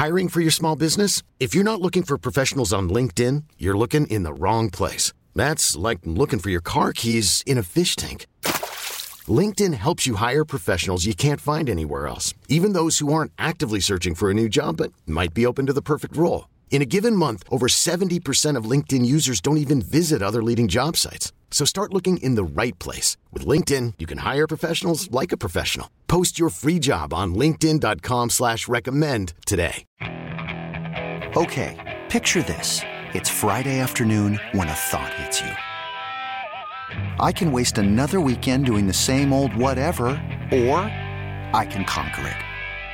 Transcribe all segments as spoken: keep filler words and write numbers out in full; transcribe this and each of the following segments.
Hiring for your small business? If you're not looking for professionals on LinkedIn, you're looking in the wrong place. That's like looking for your car keys in a fish tank. LinkedIn helps you hire professionals you can't find anywhere else, even those who aren't actively searching for a new job but might be open to the perfect role. In a given month, over seventy percent of LinkedIn users don't even visit other leading job sites. So start looking in the right place. With LinkedIn, you can hire professionals like a professional. Post your free job on linkedin dot com slash recommend today. Okay, picture this. It's Friday afternoon when a thought hits you. I can waste another weekend doing the same old whatever, or I can conquer it.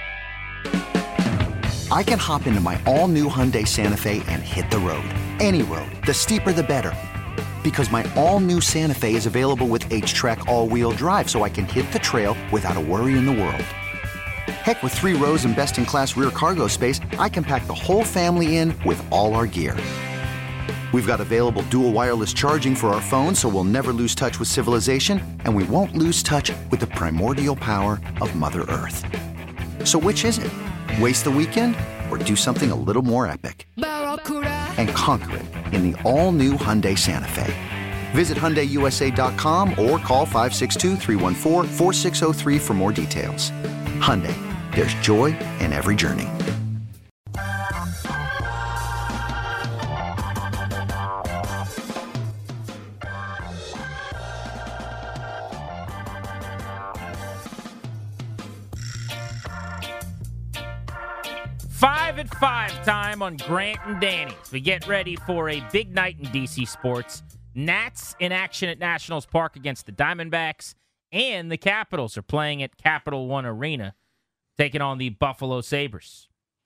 I can hop into my all-new Hyundai Santa Fe and hit the road. Any road. The steeper, the better. Because my all-new Santa Fe is available with H-Track all-wheel drive, so I can hit the trail without a worry in the world. Heck, with three rows and best-in-class rear cargo space, I can pack the whole family in with all our gear. We've got available dual wireless charging for our phones, so we'll never lose touch with civilization, and we won't lose touch with the primordial power of Mother Earth. So which is it? Waste the weekend or do something a little more epic? And conquer it in the all-new Hyundai Santa Fe. Visit Hyundai U S A dot com or call five six two, three one four, four six zero three for more details. Hyundai, there's joy in every journey. Five at five time on Grant and Danny's. We get ready for a big night in D C sports. Nats in action at Nationals Park against the Diamondbacks, and the Capitals are playing at Capital One Arena, taking on the Buffalo Sabres.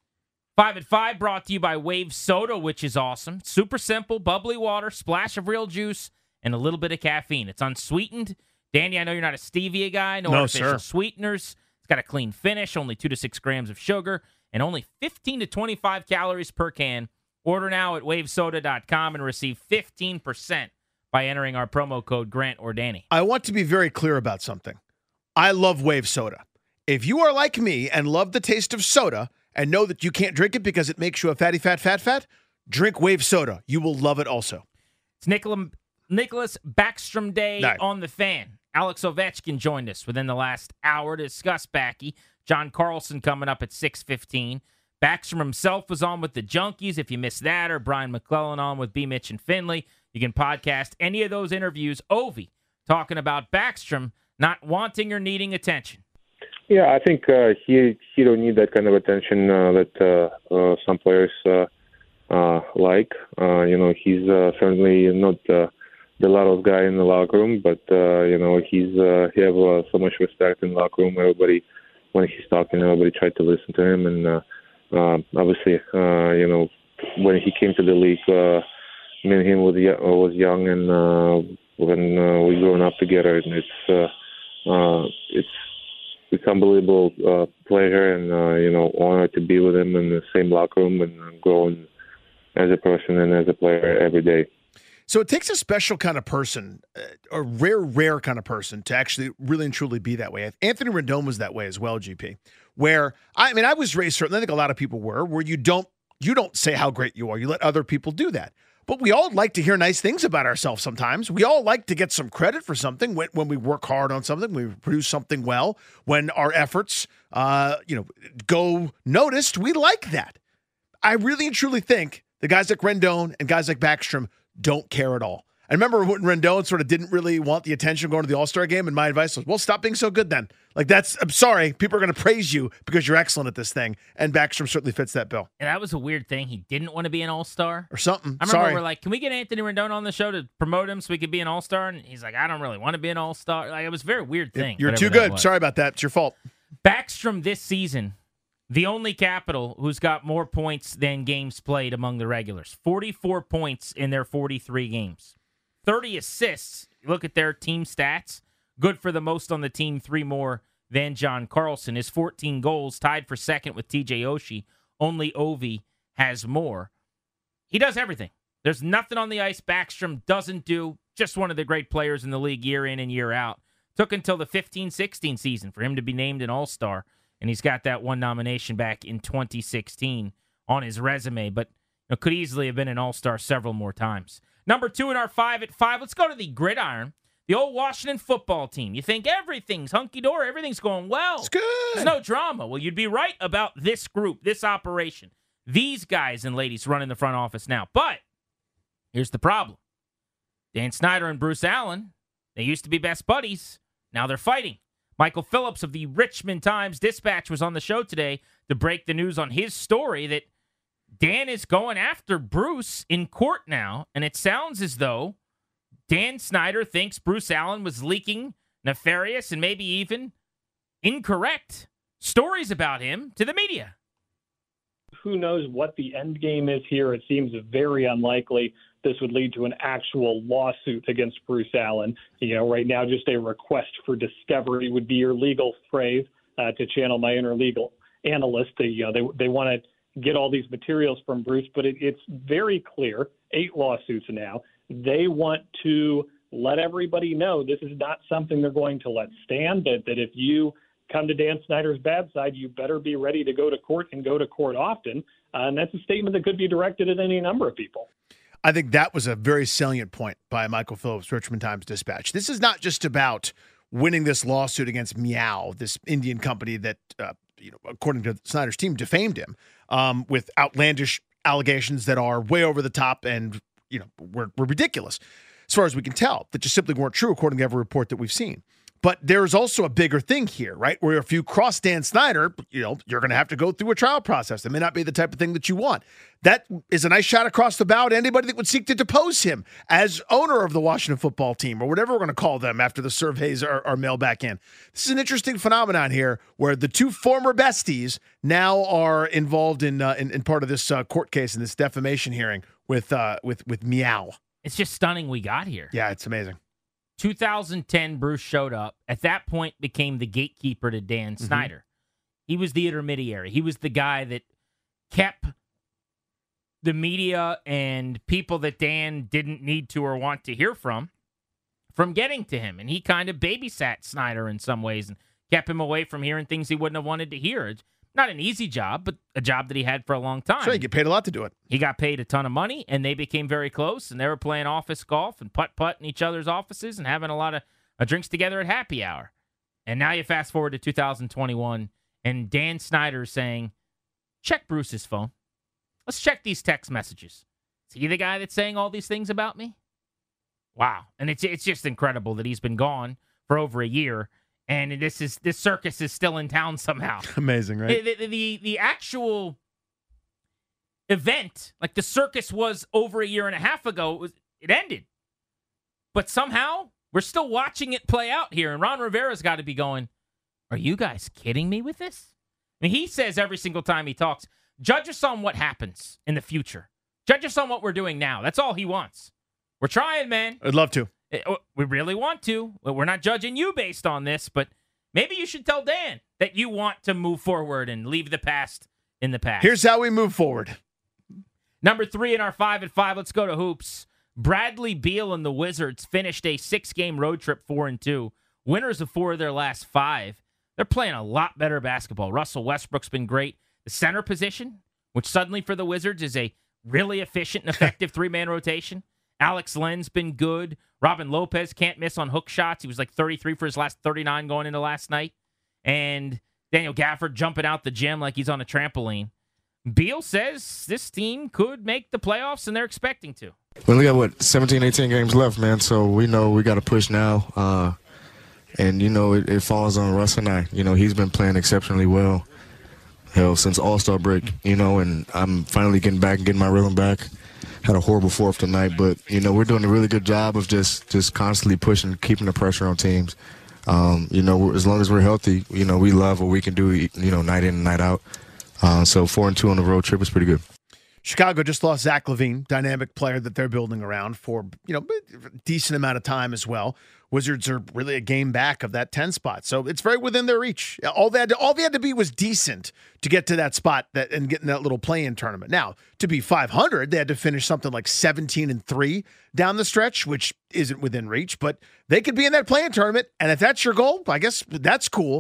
Five at five brought to you by Wave Soda, which is awesome. Super simple, bubbly water, splash of real juice, and a little bit of caffeine. It's unsweetened. Danny, I know you're not a stevia guy. No, no artificial sir. sweeteners. It's got a clean finish, only two to six grams of sugar, and only fifteen to twenty-five calories per can. Order now at wave soda dot com and receive fifteen percent by entering our promo code Grant or Danny. I want to be very clear about something. I love Wave Soda. If you are like me and love the taste of soda and know that you can't drink it because it makes you a fatty, fat, fat, fat, drink Wave Soda. You will love it also. It's Nicola, Nicholas Backstrom Day Night. on the Fan. Alex Ovechkin joined us within the last hour to discuss Backy. John Carlson coming up at six fifteen. Backstrom himself was on with the Junkies. If you missed that, or Brian McClellan on with B. Mitch and Finley, you can podcast any of those interviews. Ovi talking about Backstrom not wanting or needing attention. Yeah, I think uh, he he don't need that kind of attention uh, that uh, uh, some players uh, uh, like. Uh, you know, he's uh, certainly not uh, the loudest guy in the locker room, but uh, you know, he's uh, he have uh, so much respect in the locker room. Everybody, when he's talking, everybody tried to listen to him, and uh, uh, obviously, uh, you know, when he came to the league, uh, me and him was was young, and uh, when uh, we growing up together, and it's uh, uh, it's it's unbelievable uh, pleasure and uh, you know, honor to be with him in the same locker room and growing as a person and as a player every day. So it takes a special kind of person, a rare, rare kind of person to actually really and truly be that way. Anthony Rendon was that way as well, G P, where, I mean, I was raised certain, I think a lot of people were, where you don't, you don't say how great you are. You let other people do that. But we all like to hear nice things about ourselves sometimes. We all like to get some credit for something when, when we work hard on something, we produce something well, when our efforts, uh, you know, go noticed. We like that. I really and truly think the guys like Rendon and guys like Backstrom don't care at all. I remember when Rendon sort of didn't really want the attention going to the All-Star game, and my advice was, well, stop being so good then. Like, that's, I'm sorry, people are going to praise you because you're excellent at this thing, and Backstrom certainly fits that bill. And that was a weird thing. He didn't want to be an All-Star. Or something. I remember sorry. we're like, can we get Anthony Rendon on the show to promote him so we could be an All-Star? And he's like, I don't really want to be an All-Star. Like, it was a very weird thing. You're too good. Sorry about that. It's your fault. Backstrom this season, the only Capital who's got more points than games played among the regulars. forty-four points in their forty-three games. thirty assists. Look at their team stats. Good for the most on the team, three more than John Carlson. His fourteen goals, tied for second with T J Oshie. Only Ovi has more. He does everything. There's nothing on the ice Backstrom doesn't do. Just one of the great players in the league year in and year out. Took until the fifteen sixteen season for him to be named an All-Star and he's got that one nomination back in twenty sixteen on his resume, but you know, could easily have been an all-star several more times. Number two in our five at five, let's go to the gridiron. The old Washington football team. You think everything's hunky-dory, everything's going well. It's good. There's no drama. Well, you'd be right about this group, this operation. These guys and ladies running the front office now. But here's the problem. Dan Snyder and Bruce Allen, they used to be best buddies. Now they're fighting. Michael Phillips of the Richmond Times-Dispatch was on the show today to break the news on his story that Dan is going after Bruce in court now, and it sounds as though Dan Snyder thinks Bruce Allen was leaking nefarious and maybe even incorrect stories about him to the media. Who knows what the end game is here? It seems very unlikely this would lead to an actual lawsuit against Bruce Allen. You know, right now, just a request for discovery would be your legal phrase uh, to channel my inner legal analyst. They, you know, they, they want to get all these materials from Bruce, but it, it's very clear, eight lawsuits now, they want to let everybody know this is not something they're going to let stand, that, that if you come to Dan Snyder's bad side, you better be ready to go to court and go to court often. Uh, and that's a statement that could be directed at any number of people. I think that was a very salient point by Michael Phillips, Richmond Times-Dispatch. This is not just about winning this lawsuit against Meow, this Indian company that, uh, you know, according to Snyder's team, defamed him um, with outlandish allegations that are way over the top and, you know, were, were ridiculous as far as we can tell, that just simply weren't true according to every report that we've seen. But there's also a bigger thing here, right? Where if you cross Dan Snyder, you know, you're going to have to go through a trial process. It may not be the type of thing that you want. That is a nice shot across the bow to anybody that would seek to depose him as owner of the Washington football team, or whatever we're going to call them after the surveys are, are mailed back in. This is an interesting phenomenon here where the two former besties now are involved in uh, in, in part of this uh, court case, in this defamation hearing with uh, with with Meow. It's just stunning we got here. Yeah, it's amazing. two thousand ten, Bruce showed up. At that point, became the gatekeeper to Dan Mm-hmm. Snyder. He was the intermediary. He was the guy that kept the media and people that Dan didn't need to or want to hear from from getting to him. And he kind of babysat Snyder in some ways and kept him away from hearing things he wouldn't have wanted to hear. It's not an easy job, but a job that he had for a long time. Sure, you get paid a lot to do it. He got paid a ton of money, and they became very close, and they were playing office golf and putt-putt in each other's offices and having a lot of uh, drinks together at happy hour. And now you fast forward to two thousand twenty-one, and Dan Snyder is saying, check Bruce's phone. Let's check these text messages. Is he the guy that's saying all these things about me? Wow. And it's it's just incredible that he's been gone for over a year, and this is this circus is still in town somehow. Amazing, right? The, the, the, the actual event, like the circus was over a year and a half ago, it, was, it ended. But somehow, we're still watching it play out here, and Ron Rivera's got to be going, are you guys kidding me with this? I mean, he says every single time he talks, judge us on what happens in the future. Judge us on what we're doing now. That's all he wants. We're trying, man. I'd love to. We really want to. We're not judging you based on this, but maybe you should tell Dan that you want to move forward and leave the past in the past. Here's how we move forward. Number three in our five at five. Let's go to hoops. Bradley Beal and the Wizards finished a six-game road trip four and two. Winners of four of their last five. They're playing a lot better basketball. Russell Westbrook's been great. The center position, which suddenly for the Wizards is a really efficient and effective three-man rotation. Alex Len's been good. Robin Lopez can't miss on hook shots. He was like thirty-three for his last thirty-nine going into last night. And Daniel Gafford jumping out the gym like he's on a trampoline. Beal says this team could make the playoffs, and they're expecting to. We only got, what, seventeen, eighteen games left, man, so we know we got to push now. Uh, and, you know, it, it falls on Russ and I. You know, he's been playing exceptionally well, hell, since All-Star break, you know, and I'm finally getting back and getting my rhythm back. Had a horrible fourth tonight, but, you know, we're doing a really good job of just, just constantly pushing, keeping the pressure on teams. Um, you know, as long as we're healthy, you know, we love what we can do, you know, night in and night out. Uh, so four and two on the road trip is pretty good. Chicago just lost Zach LaVine, dynamic player that they're building around for, you know, a decent amount of time as well. Wizards are really a game back of that ten spot, so it's very within their reach. All they had to, all they had to be was decent to get to that spot that and get in that little play-in tournament. Now, to be five hundred, they had to finish something like seventeen and three down the stretch, which isn't within reach, but they could be in that play-in tournament, and if that's your goal, I guess that's cool.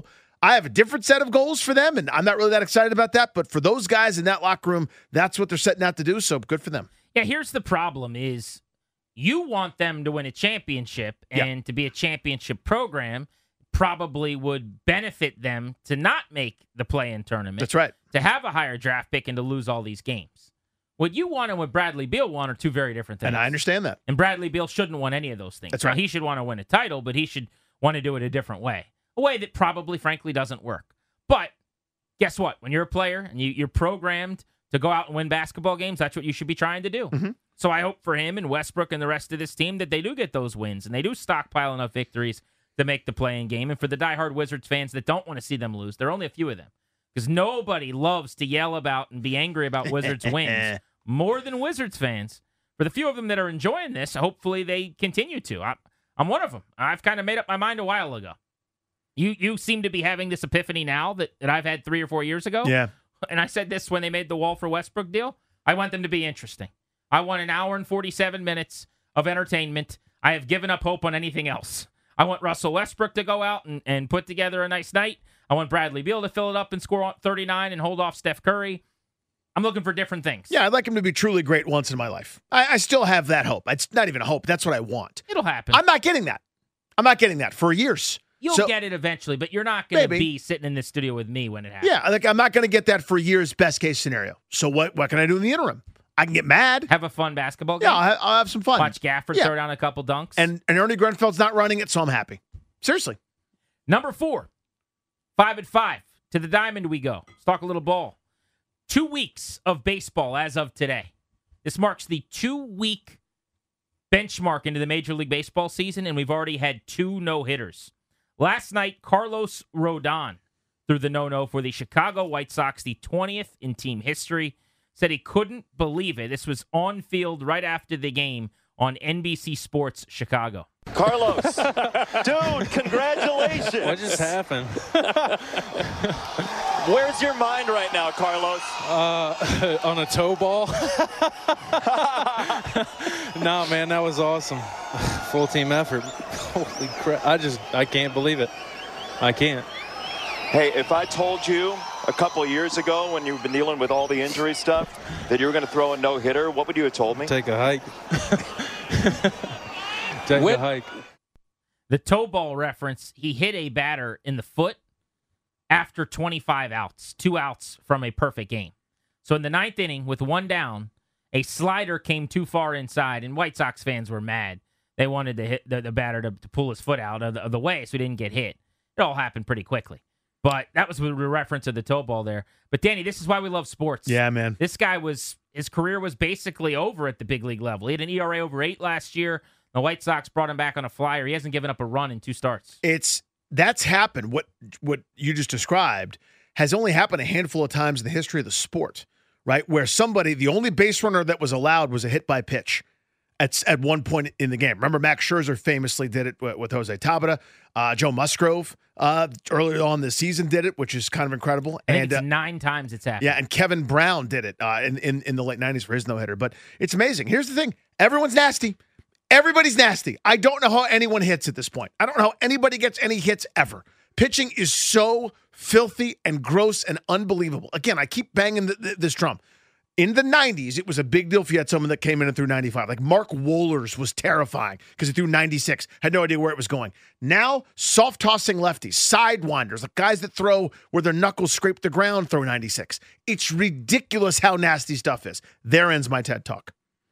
I have a different set of goals for them, and I'm not really that excited about that. But for those guys in that locker room, that's what they're setting out to do, so good for them. Yeah, here's the problem is you want them to win a championship, and yeah. to be a championship program probably would benefit them to not make the play-in tournament. That's right. To have a higher draft pick and to lose all these games. What you want and what Bradley Beal want are two very different things. And I understand that. And Bradley Beal shouldn't want any of those things. That's right. Now, he should want to win a title, but he should want to do it a different way. A way that probably, frankly, doesn't work. But guess what? When you're a player and you, you're programmed to go out and win basketball games, that's what you should be trying to do. Mm-hmm. So I hope for him and Westbrook and the rest of this team that they do get those wins and they do stockpile enough victories to make the play-in game. And for the diehard Wizards fans that don't want to see them lose, there are only a few of them. Because nobody loves to yell about and be angry about Wizards wins more than Wizards fans. For the few of them that are enjoying this, hopefully they continue to. I, I'm one of them. I've kind of made up my mind a while ago. You you seem to be having this epiphany now that, that I've had three or four years ago. Yeah. And I said this when they made the Wall for Westbrook deal. I want them to be interesting. I want an hour and forty-seven minutes of entertainment. I have given up hope on anything else. I want Russell Westbrook to go out and, and put together a nice night. I want Bradley Beal to fill it up and score thirty-nine and hold off Steph Curry. I'm looking for different things. Yeah, I'd like him to be truly great once in my life. I, I still have that hope. It's not even a hope. That's what I want. It'll happen. I'm not getting that. I'm not getting that for years. You'll so, get it eventually, but you're not going to be sitting in this studio with me when it happens. Yeah, like I'm not going to get that for years, best case scenario. So what what can I do in the interim? I can get mad. Have a fun basketball game. Yeah, I'll, I'll have some fun. Watch Gafford yeah. throw down a couple dunks. And, and Ernie Grunfeld's not running it, so I'm happy. Seriously. Number four, five at five. To the diamond we go. Let's talk a little ball. Two weeks of baseball as of today. This marks the two-week benchmark into the Major League Baseball season, and we've already had two no-hitters. Last night, Carlos Rodon threw the no-no for the Chicago White Sox, the twentieth in team history. Said he couldn't believe it. This was on field right after the game on N B C Sports Chicago. Carlos, dude, congratulations. What just happened? Where's your mind right now, Carlos? Uh, on a toe ball. No, man, that was awesome. Full team effort. Holy crap. I just, I can't believe it. I can't. Hey, if I told you a couple of years ago when you've been dealing with all the injury stuff that you were going to throw a no-hitter, what would you have told me? Take a hike. Take With a hike. The toe ball reference, he hit a batter in the foot after twenty-five outs, two outs from a perfect game. So in the ninth inning, with one down, a slider came too far inside, and White Sox fans were mad. They wanted to hit the, the batter to, to pull his foot out of the, of the way so he didn't get hit. It all happened pretty quickly. But that was the reference of the toe ball there. But, Danny, this is why we love sports. Yeah, man. This guy was, his career was basically over at the big league level. He had an E R A over eight last year. The White Sox brought him back on a flyer. He hasn't given up a run in two starts. It's, that's happened. What, what you just described has only happened a handful of times in the history of the sport, right? Where somebody, the only base runner that was allowed was a hit by pitch. At, at one point in the game. Remember, Max Scherzer famously did it with, with Jose Tabata. Uh, Joe Musgrove uh, earlier on this season did it, which is kind of incredible. I think and it's uh, nine times it's happened. Yeah, and Kevin Brown did it uh, in, in, in the late nineties for his no-hitter. But it's amazing. Here's the thing. Everyone's nasty. Everybody's nasty. I don't know how anyone hits at this point. I don't know how anybody gets any hits ever. Pitching is so filthy and gross and unbelievable. Again, I keep banging the, the, this drum. In the nineties, it was a big deal if you had someone that came in and threw ninety-five. Like Mark Wohlers was terrifying because he threw ninety-six. Had no idea where it was going. Now, soft-tossing lefties, sidewinders, like guys that throw where their knuckles scrape the ground throw ninety-six. It's ridiculous how nasty stuff is. There ends my TED Talk.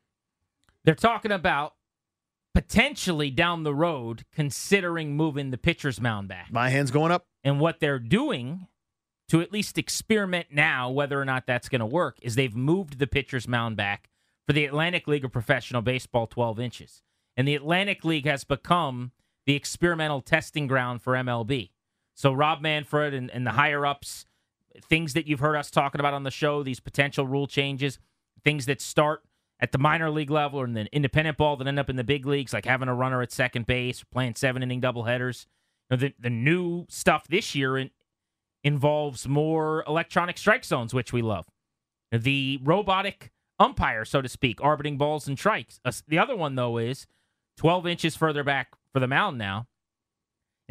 They're talking about potentially down the road considering moving the pitcher's mound back. My hand's going up. And what they're doing to at least experiment now whether or not that's going to work, is they've moved the pitcher's mound back for the Atlantic League of Professional Baseball twelve inches. And the Atlantic League has become the experimental testing ground for M L B. So Rob Manfred and, and the higher-ups, things that you've heard us talking about on the show, these potential rule changes, things that start at the minor league level or in the independent ball that end up in the big leagues, like having a runner at second base, playing seven-inning doubleheaders. You know, the, the new stuff this year in, involves more electronic strike zones, which we love. The robotic umpire, so to speak, orbiting balls and strikes. Uh, the other one, though, is twelve inches further back for the mound now.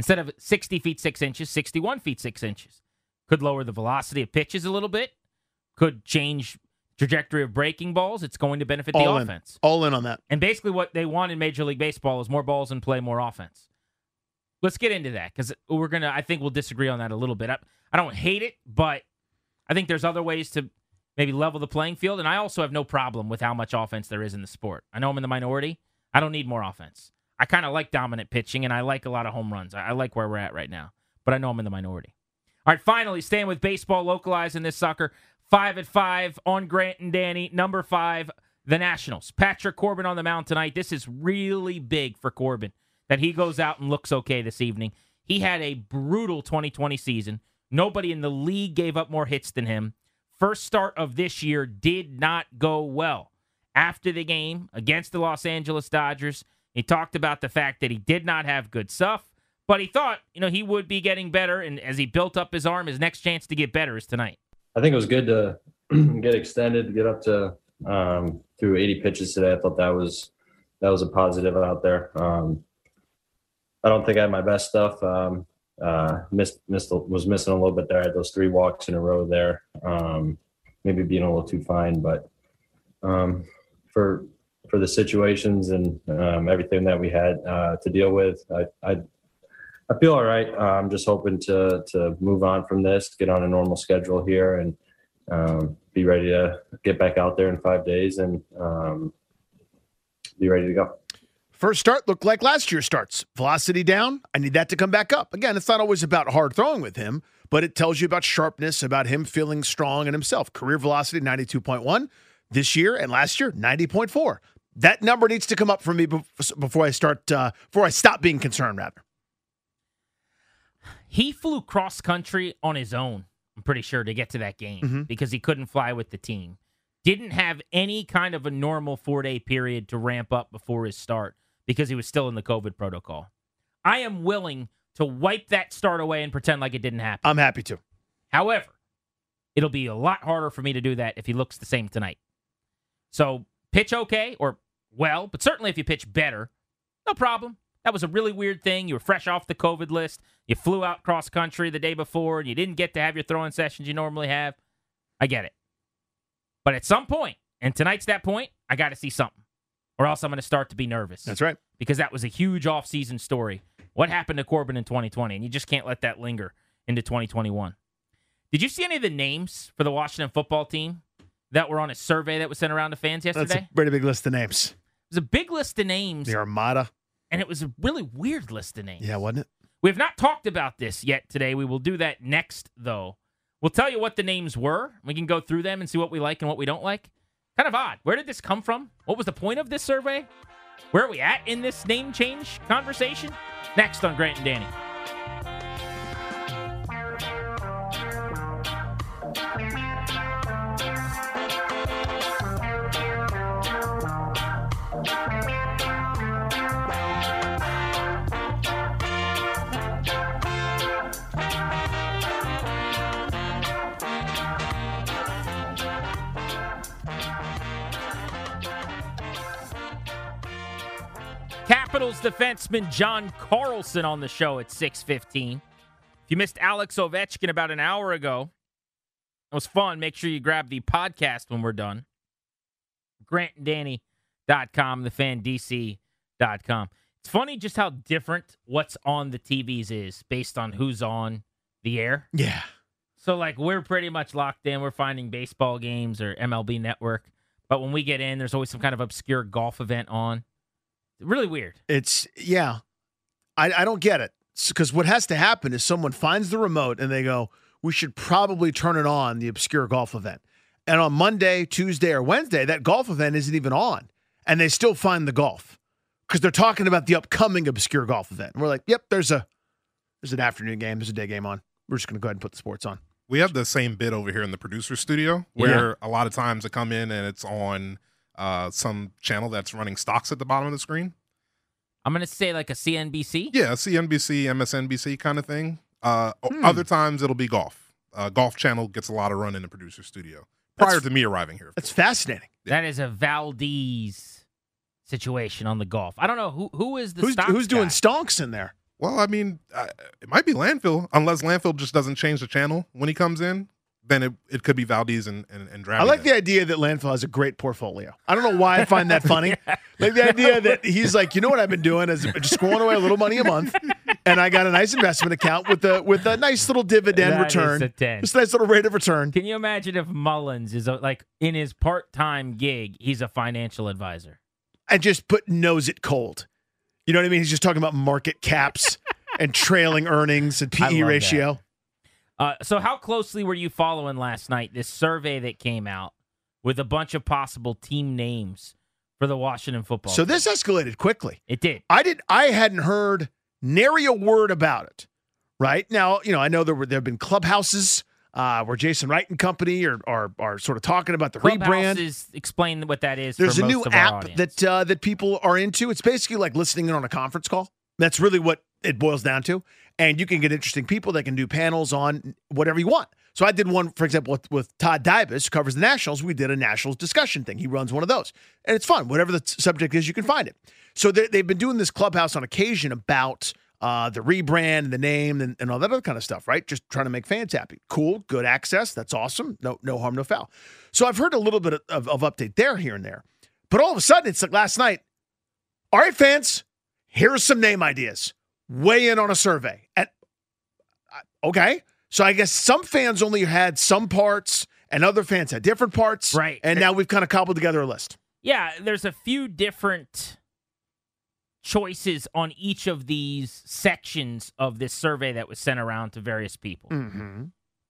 Instead of sixty feet six inches, sixty-one feet six inches. Could lower the velocity of pitches a little bit. Could change trajectory of breaking balls. It's going to benefit All the in. offense. All in on that. And basically what they want in Major League Baseball is more balls in play, more offense. Let's get into that because we're going to, I think we'll disagree on that a little bit. I, I don't hate it, but I think there's other ways to maybe level the playing field. And I also have no problem with how much offense there is in the sport. I know I'm in the minority. I don't need more offense. I kind of like dominant pitching, and I like a lot of home runs. I, I like where we're at right now, but I know I'm in the minority. All right, finally, staying with baseball, localizing this sucker. Five at five on Grant and Danny. Number five, the Nationals. Patrick Corbin on the mound tonight. This is really big for Corbin that he goes out and looks okay this evening. He had a brutal twenty twenty season. Nobody in the league gave up more hits than him. First start of this year did not go well. After the game against the Los Angeles Dodgers, he talked about the fact that he did not have good stuff, but he thought, you know, he would be getting better, and as he built up his arm, his next chance to get better is tonight. I think it was good to get extended, to get up to um, through eighty pitches today. I thought that was that was a positive out there. Um, I don't think I had my best stuff. Um, uh, missed missed was missing a little bit there. I had those three walks in a row there. Um, maybe being a little too fine, but um, for for the situations and um, everything that we had uh, to deal with, I, I I feel all right. Uh, I'm just hoping to to move on from this, get on a normal schedule here, and um, be ready to get back out there in five days and um, be ready to go. First start looked like last year's starts. Velocity down. I need that to come back up. Again, it's not always about hard throwing with him, but it tells you about sharpness, about him feeling strong in himself. Career velocity, ninety-two point one this year, and last year, ninety point four. That number needs to come up for me before I start, uh, before I stop being concerned, rather. He flew cross-country on his own, I'm pretty sure, to get to that game mm-hmm. because he couldn't fly with the team. Didn't have any kind of a normal four-day period to ramp up before his start because he was still in the COVID protocol. I am willing to wipe that start away and pretend like it didn't happen. I'm happy to. However, it'll be a lot harder for me to do that if he looks the same tonight. So pitch okay or well, but certainly if you pitch better, no problem. That was a really weird thing. You were fresh off the COVID list. You flew out cross-country the day before, and you didn't get to have your throwing sessions you normally have. I get it. But at some point, and tonight's that point, I got to see something, or else I'm going to start to be nervous. That's right. Because that was a huge off-season story. What happened to Corbin in twenty twenty? And you just can't let that linger into twenty twenty-one. Did you see any of the names for the Washington football team that were on a survey that was sent around to fans yesterday? That's a pretty big list of names. It was a big list of names. The Armada. And it was a really weird list of names. Yeah, wasn't it? We have not talked about this yet today. We will do that next, though. We'll tell you what the names were. We can go through them and see what we like and what we don't like. Kind of odd. Where did this come from? What was the point of this survey? Where are we at in this name change conversation? Next on Grant and Danny. Capitals defenseman John Carlson on the show at six fifteen. If you missed Alex Ovechkin about an hour ago, it was fun. Make sure you grab the podcast when we're done. grant and danny dot com, the fan d c dot com. It's funny just how different what's on the T Vs is based on who's on the air. Yeah. So, like, we're pretty much locked in. We're finding baseball games or M L B Network. But when we get in, there's always some kind of obscure golf event on. Really weird. It's, yeah. I, I don't get it. Because what has to happen is someone finds the remote and they go, we should probably turn it on, the obscure golf event. And on Monday, Tuesday, or Wednesday, that golf event isn't even on. And they still find the golf. Because they're talking about the upcoming obscure golf event. And we're like, yep, there's a there's an afternoon game. There's a day game on. We're just going to go ahead and put the sports on. We have the same bit over here in the producer studio where yeah. a lot of times I come in and it's on uh, some channel that's running stocks at the bottom of the screen. I'm going to say like a C N B C? Yeah, C N B C, M S N B C kind of thing. Uh, hmm. Other times it'll be golf. Uh, golf channel gets a lot of run in the producer studio prior that's, to me arriving here. That's fascinating. That is a Valdez situation on the golf. I don't know who who is the who's, stocks who's doing guy? stonks in there. Well, I mean, uh, it might be Landfill, unless Landfill just doesn't change the channel when he comes in. Then it, it could be Valdez and and, and I like the idea that Landfill has a great portfolio. I don't know why I find that funny. yeah. Like the idea that he's like, you know what I've been doing is just squirreling away a little money a month, and I got a nice investment account with a with a nice little dividend That return. is a ten. Just a nice little rate of return. Can you imagine if Mullins is a, like in his part-time gig, he's a financial advisor? And just put knows it cold. You know what I mean? He's just talking about market caps and trailing earnings and P E ratio. Uh, so how closely were you following last night this survey that came out with a bunch of possible team names for the Washington football So team? this escalated quickly. It did. I did. I hadn't heard nary a word about it. Right now, you know, I know there were there have been clubhouses uh, where Jason Wright and company are are, are sort of talking about the rebrand. Is explain what that is. There's for a most new of our app audience. that uh, that people are into. It's basically like listening in on a conference call. That's really what it boils down to. And you can get interesting people that can do panels on whatever you want. So I did one, for example, with, with Todd Dybus, who covers the Nationals. We did a Nationals discussion thing. He runs one of those. And it's fun. Whatever the subject is, you can find it. So they, they've been doing this Clubhouse on occasion about uh, the rebrand and the name and, and all that other kind of stuff, right? Just trying to make fans happy. Cool, good access. That's awesome. No no harm, no foul. So I've heard a little bit of, of, of update there, here and there. But all of a sudden, it's like last night, all right, fans, here's some name ideas. Weigh in on a survey. And okay, so I guess some fans only had some parts and other fans had different parts. Right. And now we've kind of cobbled together a list. Yeah, there's a few different choices on each of these sections of this survey that was sent around to various people. Mm-hmm.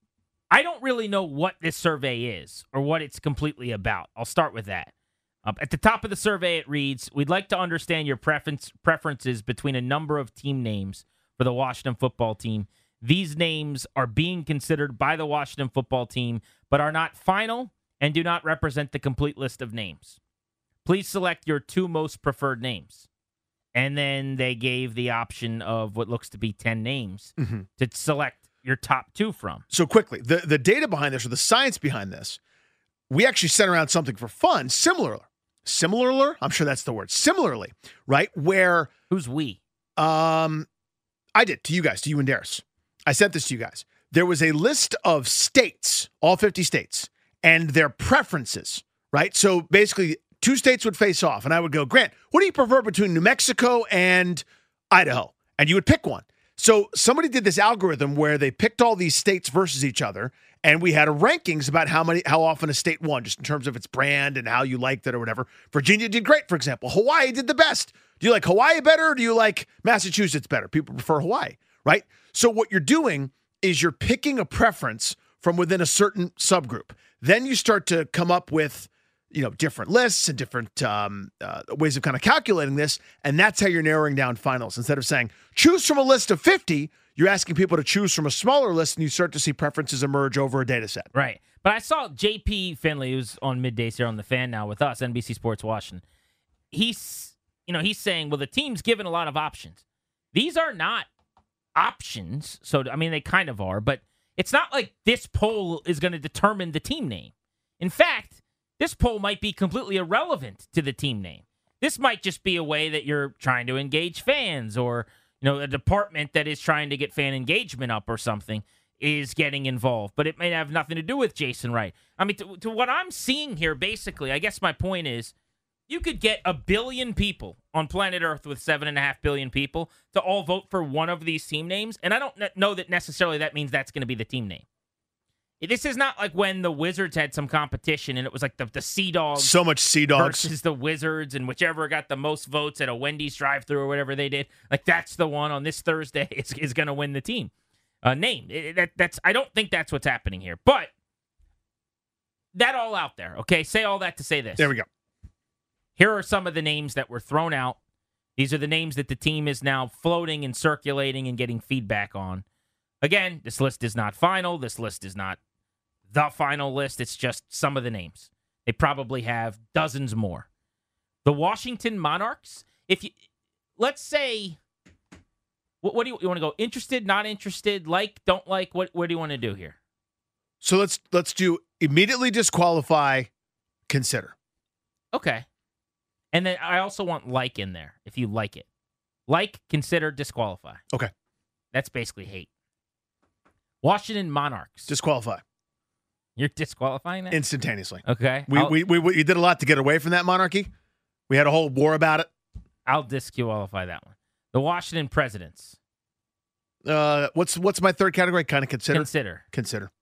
I don't really know what this survey is or what it's completely about. I'll start with that. Uh, at the top of the survey, it reads, we'd like to understand your preference preferences between a number of team names for the Washington football team. These names are being considered by the Washington football team, but are not final and do not represent the complete list of names. Please select your two most preferred names. And then they gave the option of what looks to be ten names mm-hmm. to select your top two from. So quickly, the, the data behind this or the science behind this, we actually sent around something for fun, similar. Similar, I'm sure that's the word. Similarly, right? Where who's we? Um, I did to you guys, to you and Darius. I sent this to you guys. There was a list of states, all fifty states, and their preferences, right? So basically, two states would face off, and I would go, Grant, what do you prefer between New Mexico and Idaho? And you would pick one. So somebody did this algorithm where they picked all these states versus each other, and we had a rankings about how many, how often a state won, just in terms of its brand and how you liked it or whatever. Virginia did great, for example. Hawaii did the best. Do you like Hawaii better, or do you like Massachusetts better? People prefer Hawaii, right? So what you're doing is you're picking a preference from within a certain subgroup. Then you start to come up with, you know, different lists and different um, uh, ways of kind of calculating this, and that's how you're narrowing down finals. Instead of saying, choose from a list of fifty, you're asking people to choose from a smaller list, and you start to see preferences emerge over a data set. Right. But I saw J P Finley, who's on middays here on The Fan now with us, N B C Sports Washington. He's, you know, he's saying, well, the team's given a lot of options. These are not options. So, I mean, they kind of are, but it's not like this poll is going to determine the team name. In fact, this poll might be completely irrelevant to the team name. This might just be a way that you're trying to engage fans, or, you know, a department that is trying to get fan engagement up or something is getting involved. But it may have nothing to do with Jason Wright. I mean, to, to what I'm seeing here, basically, I guess my point is, you could get a billion people on planet Earth with seven and a half billion people to all vote for one of these team names, and I don't know that necessarily that means that's going to be the team name. This is not like when the Wizards had some competition and it was like the, the Sea Dogs. So much Sea Dogs. Versus the Wizards, and whichever got the most votes at a Wendy's drive-thru or whatever they did. Like, that's the one on this Thursday is, is going to win the team uh, name. It, that, that's I don't think that's what's happening here. But that all out there, okay? Say all that to say this. There we go. Here are some of the names that were thrown out. These are the names that the team is now floating and circulating and getting feedback on. Again, this list is not final. This list is not the final list. It's just some of the names. They probably have dozens more. The Washington Monarchs, if you, let's say, what, what do you, you want to go? Interested, not interested, like, don't like? What, what do you want to do here? So let's let's do immediately disqualify, consider. Okay. And then I also want like in there, if you like it. Like, consider, disqualify. Okay. That's basically hate. Washington Monarchs. Disqualify. You're disqualifying that? Instantaneously. Okay. We, we, we, we did a lot to get away from that monarchy. We had a whole war about it. I'll disqualify that one. The Washington Presidents. Uh, what's what's my third category? Kind of consider. Consider. Consider.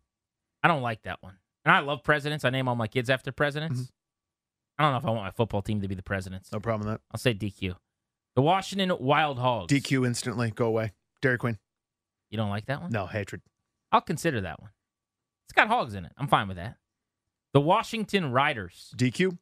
I don't like that one. And I love presidents. I name all my kids after presidents. Mm-hmm. I don't know if I want my football team to be the presidents. No problem with that. I'll say D Q. The Washington Wild Hogs. D Q instantly. Go away. Dairy Queen. You don't like that one? No, hatred. I'll consider that one. It's got hogs in it. I'm fine with that. The Washington Riders. D Q.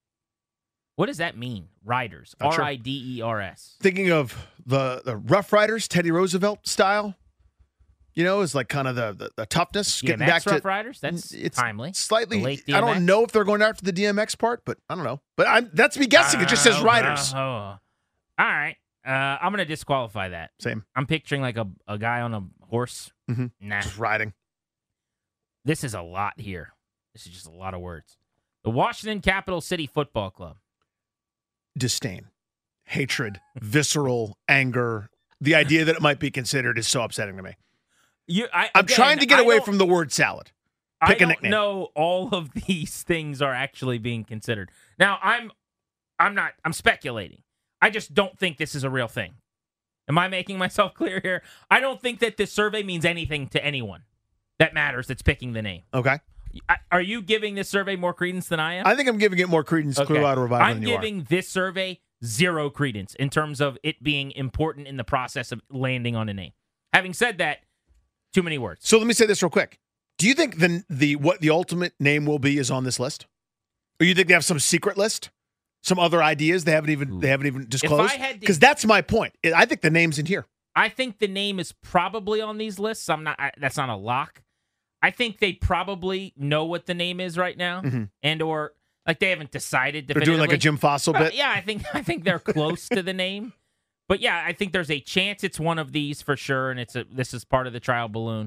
What does that mean? Riders. Not sure. R I D E R S. Thinking of the, the Rough Riders, Teddy Roosevelt style, you know, is like kind of the, the, the toughness. D M X getting back Rough to Riders? That's it's timely. Slightly. The late I don't D M X? know if they're going after the D M X part, but I don't know. But I'm, that's me guessing. It just says Uh, Riders. uh, uh, all right. Uh, I'm going to disqualify that. Same. I'm picturing like a, a guy on a horse. Mm-hmm. Nah. Just riding. This is a lot here. This is just a lot of words. The Washington Capital City Football Club. Disdain, hatred, visceral anger. The idea that it might be considered is so upsetting to me. You, I, I'm again, trying to get I away don't- from the word salad. I Pick a don't nickname. know all of these things are actually being considered. Now, I'm I'm not I'm speculating. I just don't think this is a real thing. Am I making myself clear here? I don't think that this survey means anything to anyone that matters that's picking the name. Okay. I- Are you giving this survey more credence than I am? I think I'm giving it more credence, Okay. Clearwater Revival, I'm than you giving this survey zero credence in terms of it being important in the process of landing on a name. Having said that, too many words. So let me say this real quick. Do you think the the what the ultimate name will be is on this list? Or you think they have some secret list? Some other ideas they haven't even they haven't even disclosed? had to- Because that's my point. I think the name's in here. I think the name is probably on these lists. I'm not. I, that's not a lock. I think they probably know what the name is right now, Mhm. and or like they haven't decided. They're doing like a definitively. Jim Fossil Well, bit. Yeah, I think I think they're close to the name, but yeah, I think there's a chance it's one of these for sure, and it's a this is part of the trial balloon.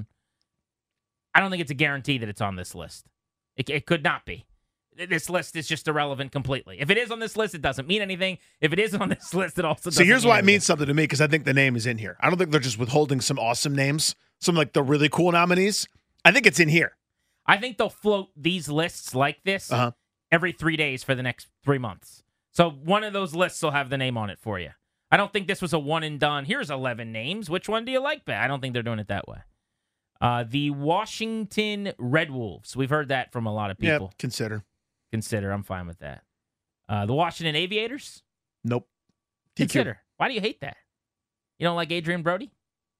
I don't think it's a guarantee that it's on this list. It, it could not be. This list is just irrelevant completely. If it is on this list, it doesn't mean anything. If it isn't on this list, it also So doesn't here's mean why it anything. means something to me, because I think the name is in here. I don't think they're just withholding some awesome names, some like the really cool nominees. I think it's in here. I think they'll float these lists like this Uh-huh. every three days for the next three months. So one of those lists will have the name on it for you. I don't think this was a one and done. Here's eleven names. Which one do you like better? I don't think they're doing it that way. Uh, the Washington Red Wolves. We've heard that from a lot of people. Yeah, consider. Consider. I'm fine with that. Uh, the Washington Aviators. Nope. D Q. Consider. Why do you hate that? You don't like Adrian Brody?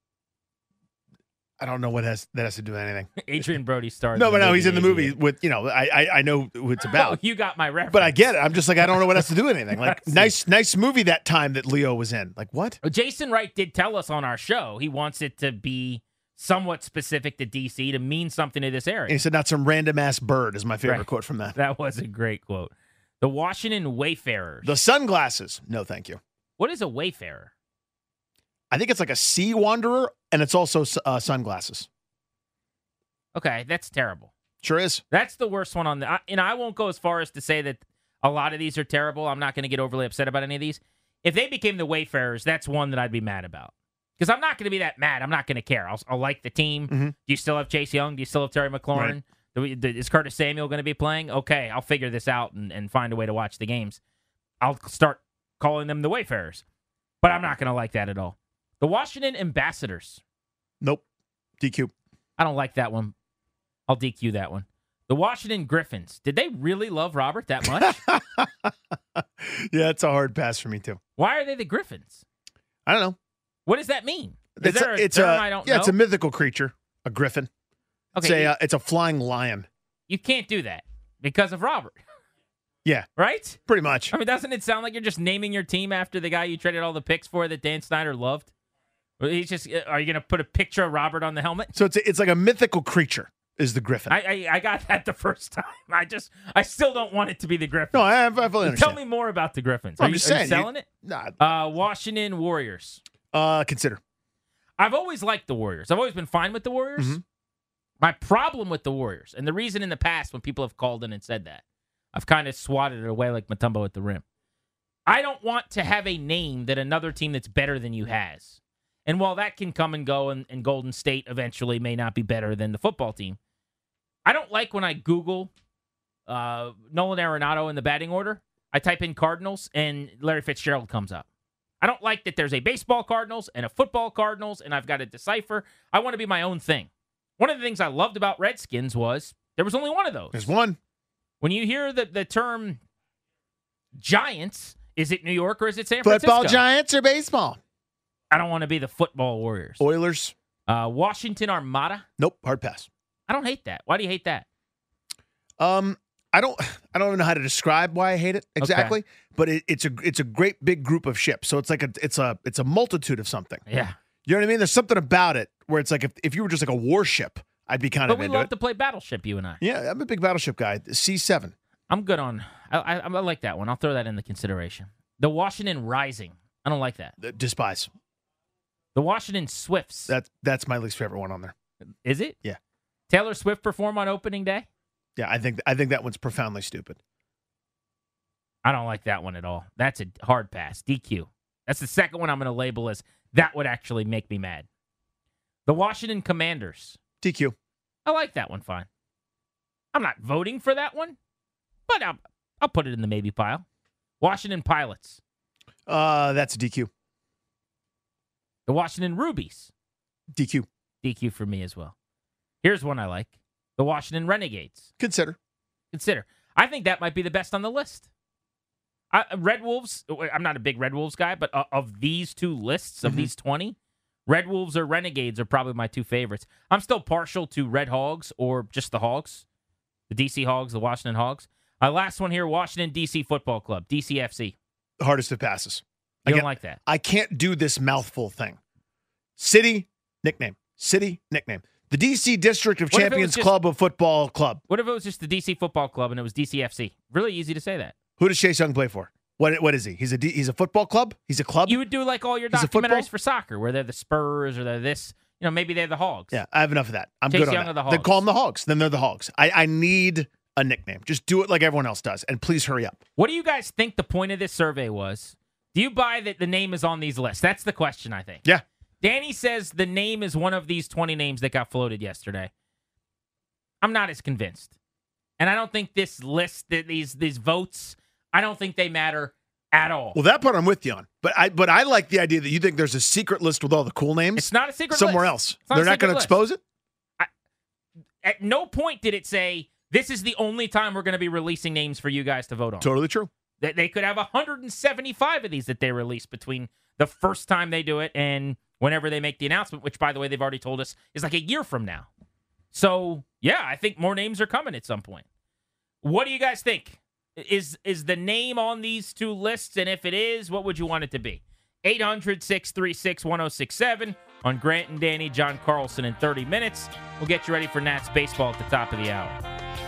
I don't know what has that has to do with anything. Adrian Brody stars. No, but no, he's in the movie Aviator. with, you know, I I, I know who it's Oh, about. you got my reference. But I get it. I'm just like, I don't know what has to do with anything. Like, Let's see. nice, nice movie that time that Leo was in. Like, what? Jason Wright did tell us on our show he wants it to be somewhat specific to D C to mean something to this area. And he said, not some random ass bird is my favorite Right. quote from that. That was a great quote. The Washington Wayfarers. The sunglasses. No, thank you. What is a Wayfarer? I think it's like a sea wanderer, and it's also uh, sunglasses. Okay, that's terrible. Sure is. That's the worst one on the. I, and I won't go as far as to say that a lot of these are terrible. I'm not going to get overly upset about any of these. If they became the Wayfarers, that's one that I'd be mad about. Because I'm not going to be that mad. I'm not going to care. I'll, I'll like the team. Mhm. Do you still have Chase Young? Do you still have Terry McLaurin? Do we, do- is Curtis Samuel going to be playing? Okay, I'll figure this out and, and find a way to watch the games. I'll start calling them the Wayfarers. But I'm not going to like that at all. The Washington Ambassadors. Nope. D Q. I don't like that one. I'll D Q that one. The Washington Griffins. Did they really love Robert that much? Yeah, it's a hard pass for me, too. Why are they the Griffins? I don't know. What does that mean? Is It's there a, a it's term a, I don't yeah, know? it's a mythical creature, a griffin. It's, Okay, a, you- uh, it's a flying lion. You can't do that because of Robert, Yeah, right? pretty much. I mean, doesn't it sound like you're just naming your team after the guy you traded all the picks for that Dan Snyder loved? Well, He's just. Are you going to put a picture of Robert on the helmet? So it's a, it's like a mythical creature is the griffin. I, I I got that the first time. I just I still don't want it to be the Griffins. no, I, I fully Tell understand. me more about the Griffins. I'm Are you, just are you saying, you- selling it? Nah, Uh, Washington Warriors. uh, consider. I've always liked the Warriors. I've always been fine with the Warriors. Mhm. My problem with the Warriors, and the reason in the past when people have called in and said that, I've kind of swatted it away like Mutombo at the rim. I don't want to have a name that another team that's better than you has. And while that can come and go, and, and Golden State eventually may not be better than the football team, I don't like when I Google uh, Nolan Arenado in the batting order. I type in Cardinals, and Larry Fitzgerald comes up. I don't like that there's a baseball Cardinals and a football Cardinals, and I've got to decipher. I want to be my own thing. One of the things I loved about Redskins was there was only one of those. There's one. When you hear the, the term Giants, is it New York or is it San Francisco? Football Giants or baseball? I don't want to be the football Warriors. Oilers. Uh, Washington Armada. Nope, hard pass. I don't hate that. Why do you hate that? Um, I don't. I don't even know how to describe why I hate it exactly. Okay. But it, it's a it's a great big group of ships. So it's like a it's a it's a multitude of something. Yeah. You know what I mean? There's something about it where it's like if, if you were just like a warship, I'd be kind but of into it. But we we love to play Battleship, you and I. Yeah, I'm a big Battleship guy. C seven. I'm good on. I, I I like that one. I'll throw that in the consideration. The Washington Rising. I don't like that. Uh, despise. The Washington Swifts. That's that's my least favorite one on there. Is it? Yeah. Taylor Swift perform on opening day? Yeah, I think I think that one's profoundly stupid. I don't like that one at all. That's a hard pass. D Q. That's the second one I'm going to label as that would actually make me mad. The Washington Commanders. D Q. I like that one fine. I'm not voting for that one, but I'll, I'll put it in the maybe pile. Washington Pilots. Uh, that's a D Q. The Washington Rubies. D Q. D Q for me as well. Here's one I like. The Washington Renegades. Consider. Consider. I think that might be the best on the list. I, Red Wolves, I'm not a big Red Wolves guy, but uh, of these two lists, of mm-hmm. these twenty, Red Wolves or Renegades are probably my two favorites. I'm still partial to Red Hogs or just the Hogs, the D C Hogs, the Washington Hogs. Uh, last one here, Washington D C Football Club, D C F C. The hardest of passes. You Again, don't like that? I can't do this mouthful thing. City, nickname. City, nickname. The D C District of what Champions just, Club of Football Club. What if it was just the D C Football Club and it was D C F C? Really easy to say that. Who does Chase Young play for? What What is he? He's a D, he's a football club? He's a club? You would do like all your he's documentaries for soccer where they're the Spurs or they're this. You know, maybe they're the Hogs. Yeah, I have enough of that. I'm Chase good on Young that. Are the Hogs. Then call them the Hogs. Then they're the Hogs. I, I need a nickname. Just do it like everyone else does. And please hurry up. What do you guys think the point of this survey was? Do you buy that the name is on these lists? That's the question, I think. Yeah. Danny says the name is one of these twenty names that got floated yesterday. I'm not as convinced. And I don't think this list, these these votes, I don't think they matter at all. Well, that part I'm with you on. But I but I like the idea that you think there's a secret list with all the cool names. It's not a secret somewhere list. else. Not They're not going to expose it? I, at no point did it say, this is the only time we're going to be releasing names for you guys to vote on. Totally true. They, they could have one hundred seventy-five of these that they release between the first time they do it and whenever they make the announcement, which, by the way, they've already told us is like a year from now. So, yeah, I think more names are coming at some point. What do you guys think? Is is the name on these two lists? And if it is, what would you want it to be? eight hundred, six three six, one oh six seven on Grant and Danny, John Carlson in thirty minutes. We'll get you ready for Nats baseball at the top of the hour.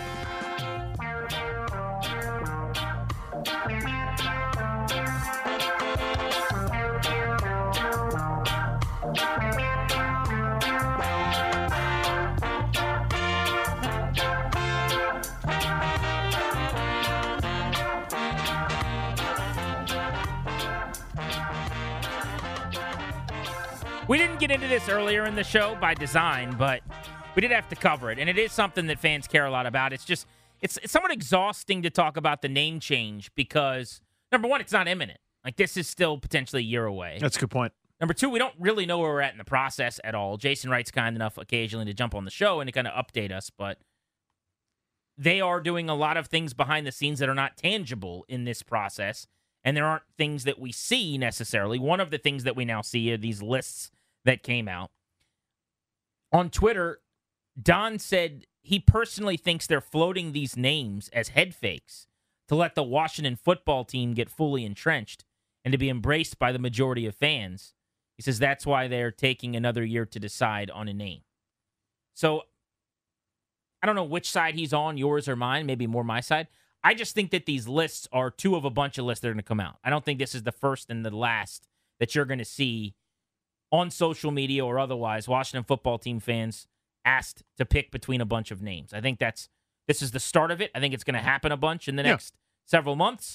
We didn't get into this earlier in the show by design, but we did have to cover it, and it is something that fans care a lot about. It's just, it's, it's somewhat exhausting to talk about the name change because, number one, it's not imminent. Like, this is still potentially a year away. That's a good point. Number two, we don't really know where we're at in the process at all. Jason Wright's kind enough occasionally to jump on the show and to kind of update us, but they are doing a lot of things behind the scenes that are not tangible in this process, and there aren't things that we see necessarily. One of the things that we now see are these lists that came out. On Twitter, Don said he personally thinks they're floating these names as head fakes to let the Washington football team get fully entrenched and to be embraced by the majority of fans. He says that's why they're taking another year to decide on a name. So I don't know which side he's on, yours or mine, maybe more my side. I just think that these lists are two of a bunch of lists that are going to come out. I don't think this is the first and the last that you're going to see on social media or otherwise, Washington football team fans asked to pick between a bunch of names. I think that's this is the start of it. I think it's going to happen a bunch in the next yeah. several months.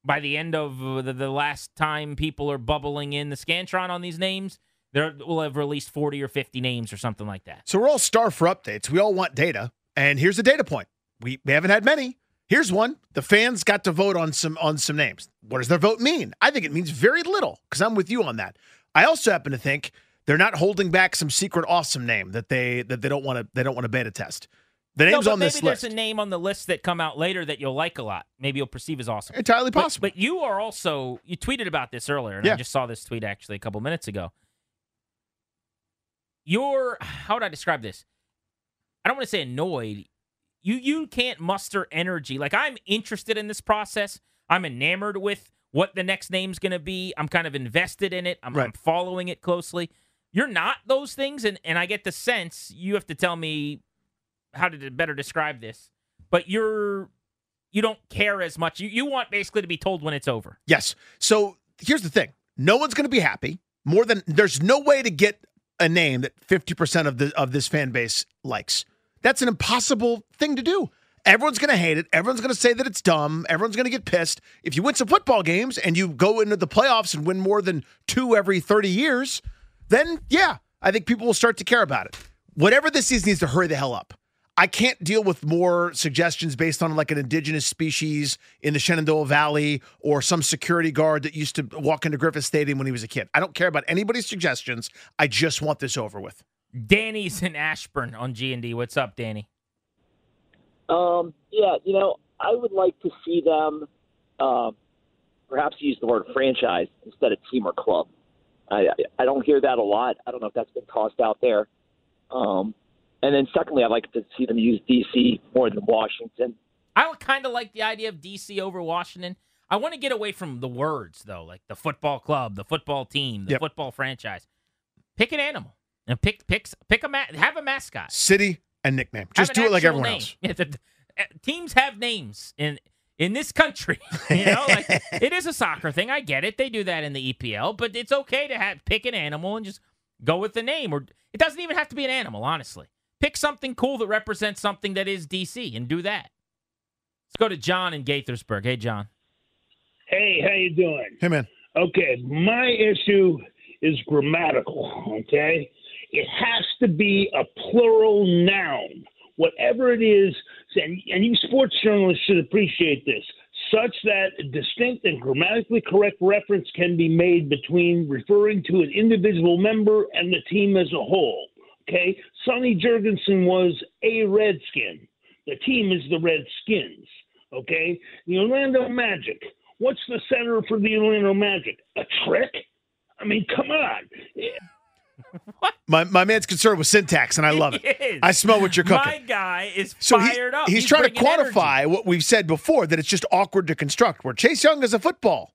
by the end of the, the last time people are bubbling in the Scantron on these names, there will have released forty or fifty names or something like that. So we're all star for updates. We all want data. And here's a data point. We, we haven't had many. Here's one. The fans got to vote on some on some names. What does their vote mean? I think it means very little, because I'm with you on that. I also happen to think they're not holding back some secret awesome name that they that they don't want to they don't want to beta test. The names no, on maybe this list. There's a name on the list that come out later that you'll like a lot. Maybe you'll perceive as awesome. Entirely possible. But, but you are also you tweeted about this earlier, and yeah. I just saw this tweet actually a couple minutes ago. You're how would I describe this? I don't want to say annoyed. You you can't muster energy. Like, I'm interested in this process. I'm enamored with what the next name's going to be. I'm kind of invested in it. I'm, right. I'm following it closely. You're not those things, and, and I get the sense you have to tell me how to better describe this. But you're you don't care as much. You you want basically to be told when it's over. Yes. So here's the thing. No one's going to be happy. More than there's no way to get a name that fifty percent of the of this fan base likes. That's an impossible thing to do. Everyone's going to hate it. Everyone's going to say that it's dumb. Everyone's going to get pissed. If you win some football games and you go into the playoffs and win more than two every thirty years, then, yeah, I think people will start to care about it. Whatever this is needs to hurry the hell up. I can't deal with more suggestions based on like an indigenous species in the Shenandoah Valley or some security guard that used to walk into Griffith Stadium when he was a kid. I don't care about anybody's suggestions. I just want this over with. Danny's in Ashburn on G and D. What's up, Danny? Um, yeah, you know, I would like to see them uh, perhaps use the word franchise instead of team or club. I I don't hear that a lot. I don't know if that's been tossed out there. Um, and then secondly, I'd like to see them use D C more than Washington. I kind of like the idea of D C over Washington. I want to get away from the words, though, like the football club, the football team, the yep. football franchise. Pick an animal. And pick pick pick a ma- have a mascot, city and nickname. Just do it like everyone name. else. Yeah, the, the, uh, teams have names in in this country. You know, like it is a soccer thing. I get it. They do that in the E P L, but it's okay to have pick an animal and just go with the name. Or it doesn't even have to be an animal. Honestly, pick something cool that represents something that is D C and do that. Let's go to John in Gaithersburg. Hey, John. Hey, how you doing? Hey, man. Okay, my issue is grammatical. Okay. It has to be a plural noun, whatever it is, and, and you sports journalists should appreciate this, such that a distinct and grammatically correct reference can be made between referring to an individual member and the team as a whole. Okay? Sonny Jurgensen was a Redskin. The team is the Redskins. Okay? The Orlando Magic. What's the center for the Orlando Magic? A trick? I mean, come on. What? My my man's concerned with syntax, and I love it. Is. I smell what you're cooking. My guy is so fired he, up. He's, he's trying to quantify energy. what we've said before, that it's just awkward to construct, where Chase Young is a football.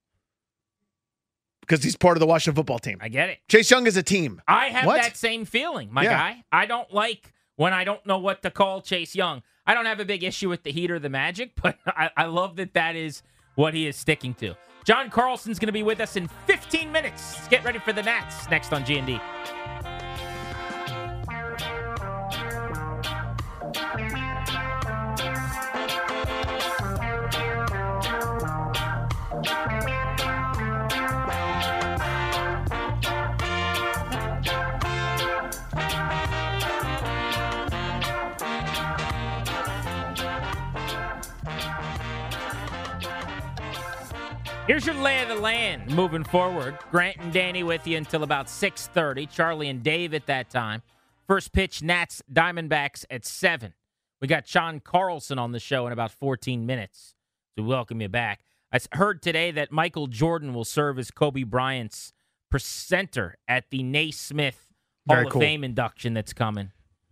Because he's part of the Washington football team. I get it. Chase Young is a team. I have what? that same feeling, my yeah. guy. I don't like when I don't know what to call Chase Young. I don't have a big issue with the Heat or the Magic, but I, I love that that is what he is sticking to. John Carlson's going to be with us in fifteen minutes. Let's get ready for the Nats next on G and D. Here's your lay of the land moving forward. Grant and Danny with you until about six thirty. Charlie and Dave at that time. First pitch, Nats Diamondbacks at seven. We got John Carlson on the show in about fourteen minutes. So welcome you back. I heard today that Michael Jordan will serve as Kobe Bryant's presenter at the Naismith Hall Very of cool. Fame induction that's coming.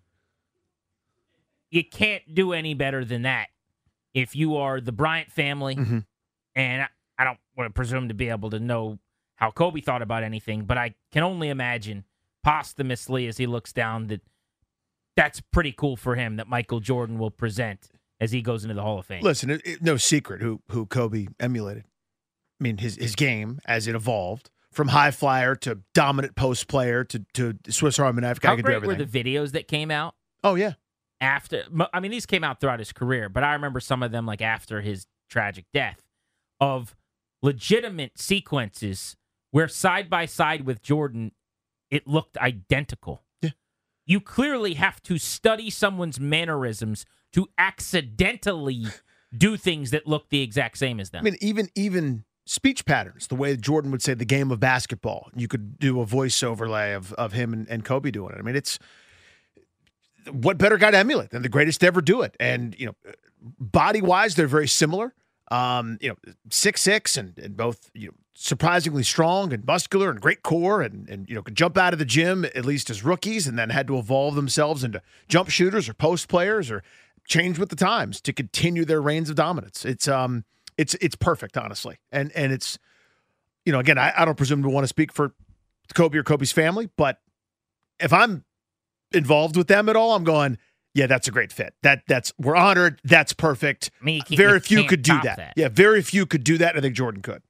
You can't do any better than that if you are the Bryant family. Mm-hmm. And I, I don't want to presume to be able to know how Kobe thought about anything, but I can only imagine posthumously as he looks down that that's pretty cool for him that Michael Jordan will present as he goes into the Hall of Fame. Listen, it, it, no secret who who Kobe emulated. I mean, his his game as it evolved from high flyer to dominant post player to to Swiss Army knife. Guy How could do great everything. were the videos that came out? Oh yeah. After, I mean, these came out throughout his career, but I remember some of them like after his tragic death of legitimate sequences where side by side with Jordan, it looked identical. Yeah. You clearly have to study someone's mannerisms to accidentally do things that look the exact same as them. I mean, even even speech patterns, the way Jordan would say the game of basketball, you could do a voice overlay of, of him and, and Kobe doing it. I mean, it's what better guy to emulate than the greatest to ever do it? And, you know, body-wise, they're very similar. Um, you know, six six and, and both, you know, surprisingly strong and muscular and great core and, and, you know, could jump out of the gym at least as rookies and then had to evolve themselves into jump shooters or post players or change with the times to continue their reigns of dominance. It's um, it's it's perfect, honestly. And and it's, you know, again, I, I don't presume to want to speak for Kobe or Kobe's family, but if I'm involved with them at all, I'm going, yeah, that's a great fit. That that's we're honored. That's perfect. I mean, you very you few can't could do top that. that. Yeah, very few could do that. I think Jordan could.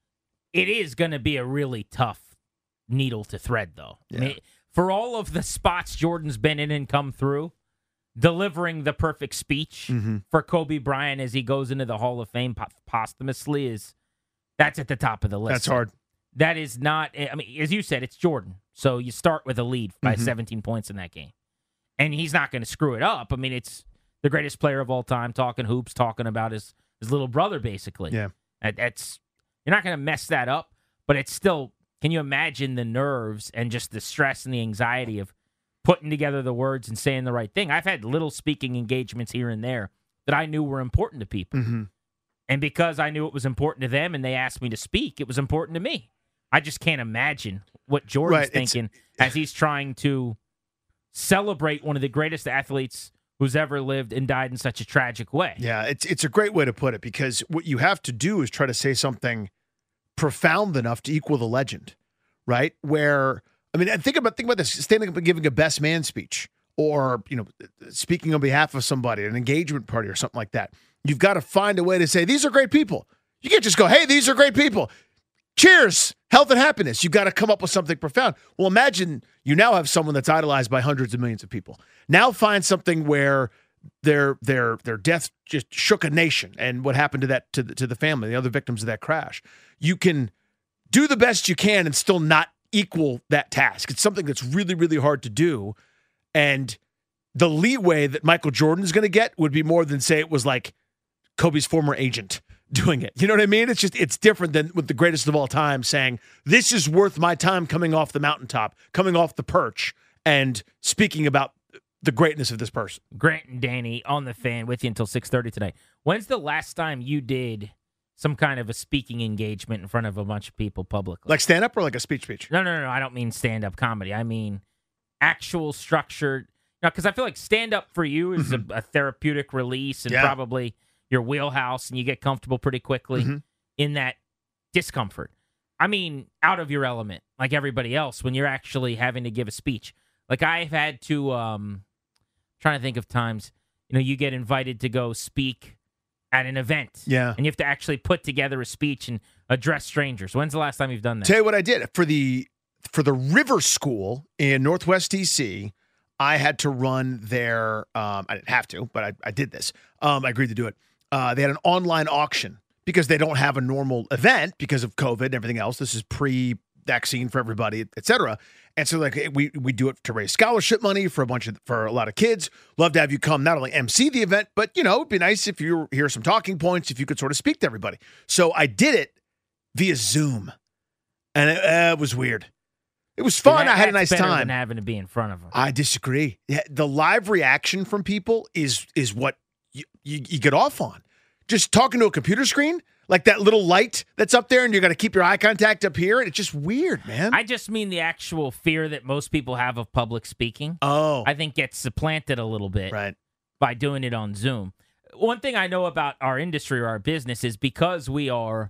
It is going to be a really tough needle to thread, though. Yeah. I mean, for all of the spots Jordan's been in and come through, delivering the perfect speech mm-hmm. for Kobe Bryant as he goes into the Hall of Fame po- posthumously is that's at the top of the list. That's hard. That is not. I mean, as you said, it's Jordan. So you start with a lead by Mm-hmm. seventeen points in that game, and he's not going to screw it up. I mean, it's the greatest player of all time, talking hoops, talking about his his little brother, basically. Yeah, That- that's you're not going to mess that up, but it's still. Can you imagine the nerves and just the stress and the anxiety of putting together the words and saying the right thing? I've had little speaking engagements here and there that I knew were important to people. Mm-hmm. And because I knew it was important to them and they asked me to speak, it was important to me. I just can't imagine what Jordan's Right, it's- thinking as he's trying to celebrate one of the greatest athletes who's ever lived and died in such a tragic way. Yeah, it's it's a great way to put it because what you have to do is try to say something profound enough to equal the legend, right? Where I mean, think about think about this: standing up and giving a best man speech, or you know, speaking on behalf of somebody, an engagement party, or something like that. You've got to find a way to say these are great people. You can't just go, "Hey, these are great people. Cheers, health and happiness." You've got to come up with something profound. Well, imagine you now have someone that's idolized by hundreds of millions of people. Now find something where their their their death just shook a nation, and what happened to that to the, to the family, the other victims of that crash. You can do the best you can and still not equal that task. It's something that's really, really hard to do. And the leeway that Michael Jordan is going to get would be more than, say, it was like Kobe's former agent doing it. You know what I mean? It's just, it's different than with the greatest of all time saying, this is worth my time coming off the mountaintop, coming off the perch, and speaking about the greatness of this person. Grant and Danny on the Fan with you until six thirty today. When's the last time you did some kind of a speaking engagement in front of a bunch of people publicly? Like stand-up or like a speech speech? No, no, no. I don't mean stand-up comedy. I mean actual structured. No, because I feel like stand-up for you is a, a therapeutic release and Yeah. probably your wheelhouse, and you get comfortable pretty quickly Mhm. in that discomfort. I mean, out of your element, like everybody else, when you're actually having to give a speech. Like I've had to, um, trying to think of times, you know, you get invited to go speak at an event. Yeah. And you have to actually put together a speech and address strangers. When's the last time you've done that? Tell you what I did. For the for the River School in Northwest D C, I had to run their, um, I didn't have to, but I, I did this. Um, I agreed to do it. Uh, they had an online auction because they don't have a normal event because of COVID and everything else. This is pre-vaccine for everybody, et cetera. And so like we we do it to raise scholarship money for a bunch of for a lot of kids. Love to have you come not only M C the event, but you know, it'd be nice if you hear some talking points, if you could sort of speak to everybody. So I did it via Zoom, and it uh, was weird. It was fun. That- I had a that's nice better time. than having to be in front of them. I disagree. Yeah, the live reaction from people is is what you, you, you get off on. Just talking to a computer screen, like that little light that's up there, and you got to keep your eye contact up here, and it's just weird, man. I just mean the actual fear that most people have of public speaking. Oh, I think gets supplanted a little bit right. by doing it on Zoom. One thing I know about our industry or our business is because we are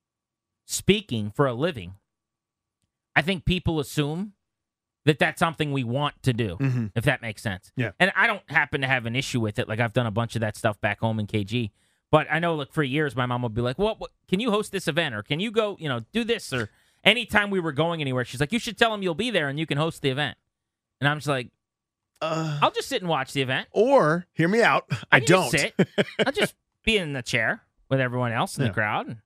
speaking for a living, I think people assume that that's something we want to do, Mm-hmm. if that makes sense. Yeah. And I don't happen to have an issue with it. Like I've done a bunch of that stuff back home in K G. But I know, like, for years, my mom would be like, well, what, can you host this event? Or can you go, you know, do this? Or anytime we were going anywhere, she's like, you should tell them you'll be there and you can host the event. And I'm just like, Uh, I'll just sit and watch the event. or hear me out. I, can don't. just sit. I'll just be in the chair with everyone else in Yeah. the crowd. And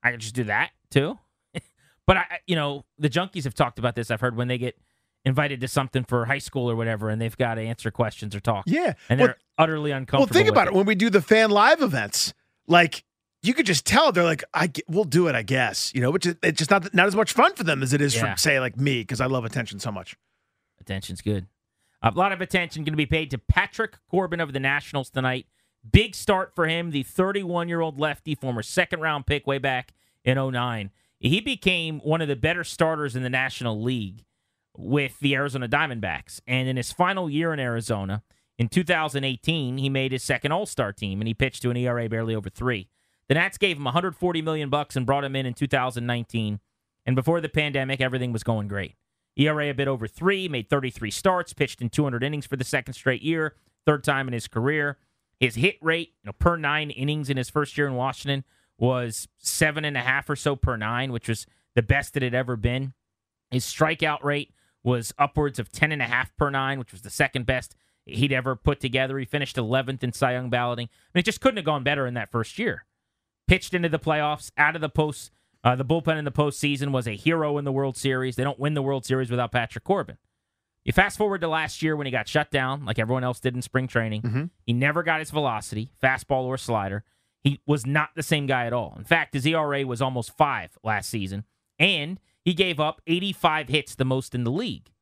I could just do that too. But, I, you know, the junkies have talked about this. I've heard when they get invited to something for high school or whatever, and they've got to answer questions or talk. Yeah. And well, they're utterly uncomfortable. Well, think about it. it. When we do the fan live events, like, you could just tell they're like, I get, we'll do it, I guess. You know, which is, it's just not not as much fun for them as it is Yeah. for, say, like me, because I love attention so much. Attention's good. A lot of attention going to be paid to Patrick Corbin of the Nationals tonight. Big start for him, the thirty-one-year-old lefty, former second-round pick way back in oh nine. He became one of the better starters in the National League with the Arizona Diamondbacks. And in his final year in Arizona, in two thousand eighteen, he made his second All-Star team, and he pitched to an E R A barely over three. The Nats gave him one hundred forty million dollars bucks and brought him in in two thousand nineteen. And before the pandemic, everything was going great. E R A a bit over three, made thirty-three starts, pitched in two hundred innings for the second straight year, third time in his career. His hit rate, you know, per nine innings in his first year in Washington was seven and a half or so per nine, which was the best it had ever been. His strikeout rate was upwards of ten and a half per nine, which was the second best he'd ever put together. He finished eleventh in Cy Young balloting. I mean, it just couldn't have gone better in that first year. Pitched into the playoffs, out of the post, uh, the bullpen in the postseason, was a hero in the World Series. They don't win the World Series without Patrick Corbin. You fast forward to last year when he got shut down, like everyone else did in spring training. Mm-hmm. He never got his velocity, fastball or slider. He was not the same guy at all. In fact, his E R A was almost five last season, and he gave up eighty-five hits, the most in the league.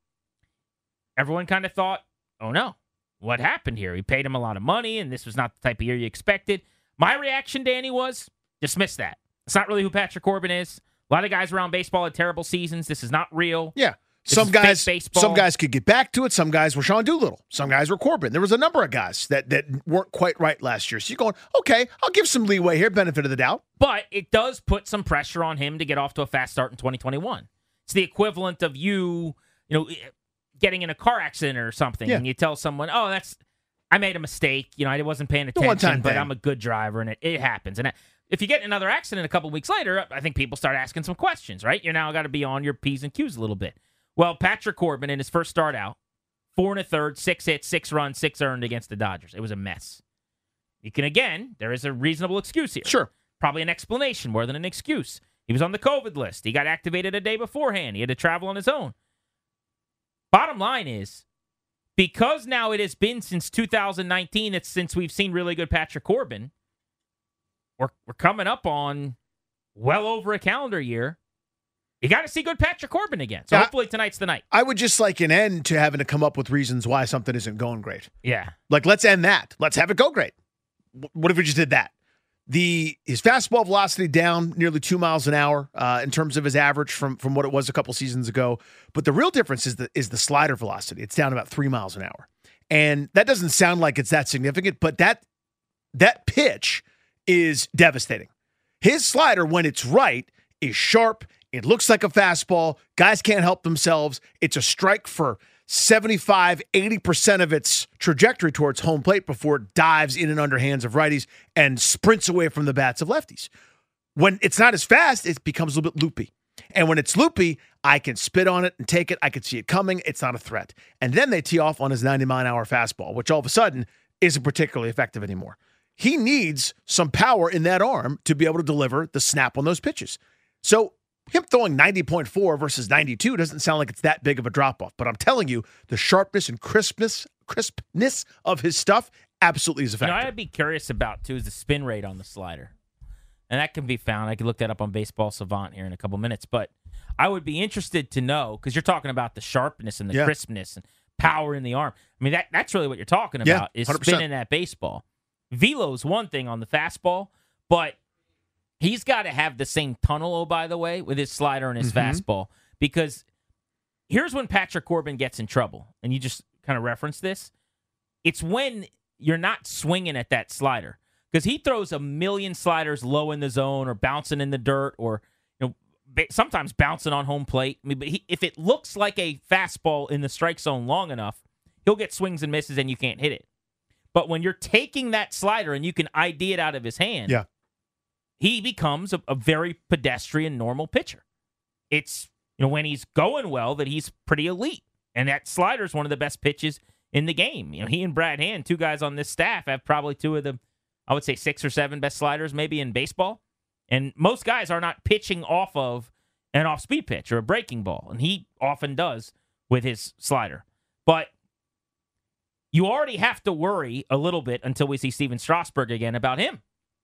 Everyone kind of thought, oh no, what happened here? We paid him a lot of money, and this was not the type of year you expected. My reaction, Danny, was dismiss that. It's not really who Patrick Corbin is. A lot of guys around baseball had terrible seasons. This is not real. Yeah. This some is guys, fake baseball. some guys could get back to it. Some guys were Sean Doolittle. Some guys were Corbin. There was a number of guys that that weren't quite right last year. So you're going, okay, I'll give some leeway here, benefit of the doubt. But it does put some pressure on him to get off to a fast start in twenty twenty-one. It's the equivalent of you, you know, getting in a car accident or something, Yeah. and you tell someone, "Oh, that's I made a mistake. You know, I wasn't paying The one-time attention, but thing. I'm a good driver, and it, it happens." And I, if you get in another accident a couple weeks later, I think people start asking some questions, right? You're now got to be on your P's and Q's a little bit. Well, Patrick Corbin, in his first start out, four and a third, six hits, six runs, six earned against the Dodgers. It was a mess. You can, again, there is a reasonable excuse here. Sure. Probably an explanation more than an excuse. He was on the COVID list. He got activated a day beforehand. He had to travel on his own. Bottom line is, because now it has been since two thousand nineteen, it's since we've seen really good Patrick Corbin, we're, we're coming up on well over a calendar year. You got to see good Patrick Corbin again. So Yeah. hopefully tonight's the night. I would just like an end to having to come up with reasons why something isn't going great. Yeah. Like, let's end that. Let's have it go great. W- What if we just did that? The his fastball velocity down nearly two miles an hour uh, in terms of his average from from what it was a couple seasons ago. But the real difference is the is the slider velocity. It's down about three miles an hour, and that doesn't sound like it's that significant. But that that pitch is devastating. His slider, when it's right, is sharp. It looks like a fastball. Guys can't help themselves. It's a strike for seventy-five, eighty percent of its trajectory towards home plate before it dives in and underhands of righties and sprints away from the bats of lefties. When it's not as fast, it becomes a little bit loopy. And when it's loopy, I can spit on it and take it. I can see it coming. It's not a threat. And then they tee off on his ninety mile an hour fastball, which all of a sudden isn't particularly effective anymore. He needs some power in that arm to be able to deliver the snap on those pitches. So him throwing ninety point four versus ninety-two doesn't sound like it's that big of a drop-off. But I'm telling you, the sharpness and crispness crispness of his stuff absolutely is You effective. know, I'd be curious about, too, is the spin rate on the slider. And that can be found. I can look that up on Baseball Savant here in a couple minutes. But I would be interested to know, because you're talking about the sharpness and the Yeah. crispness and power in the arm. I mean, that that's really what you're talking Yeah, about, is one hundred percent. spinning that baseball. Velo's one thing on the fastball, but he's got to have the same tunnel, oh, by the way, with his slider and his Mhm. fastball. Because here's when Patrick Corbin gets in trouble, and you just kind of reference this. It's when you're not swinging at that slider, because he throws a million sliders low in the zone or bouncing in the dirt or, you know, ba- sometimes bouncing on home plate. I mean, but he, if it looks like a fastball in the strike zone long enough, he'll get swings and misses and you can't hit it. But when you're taking that slider and you can I D it out of his hand, Yeah. he becomes a, a very pedestrian, normal pitcher. It's, you know, when he's going well that he's pretty elite. And that slider is one of the best pitches in the game. You know, he and Brad Hand, two guys on this staff, have probably two of the, I would say, six or seven best sliders maybe in baseball. And most guys are not pitching off of an off-speed pitch or a breaking ball, and he often does with his slider. But you already have to worry a little bit until we see Steven Strasburg again about him,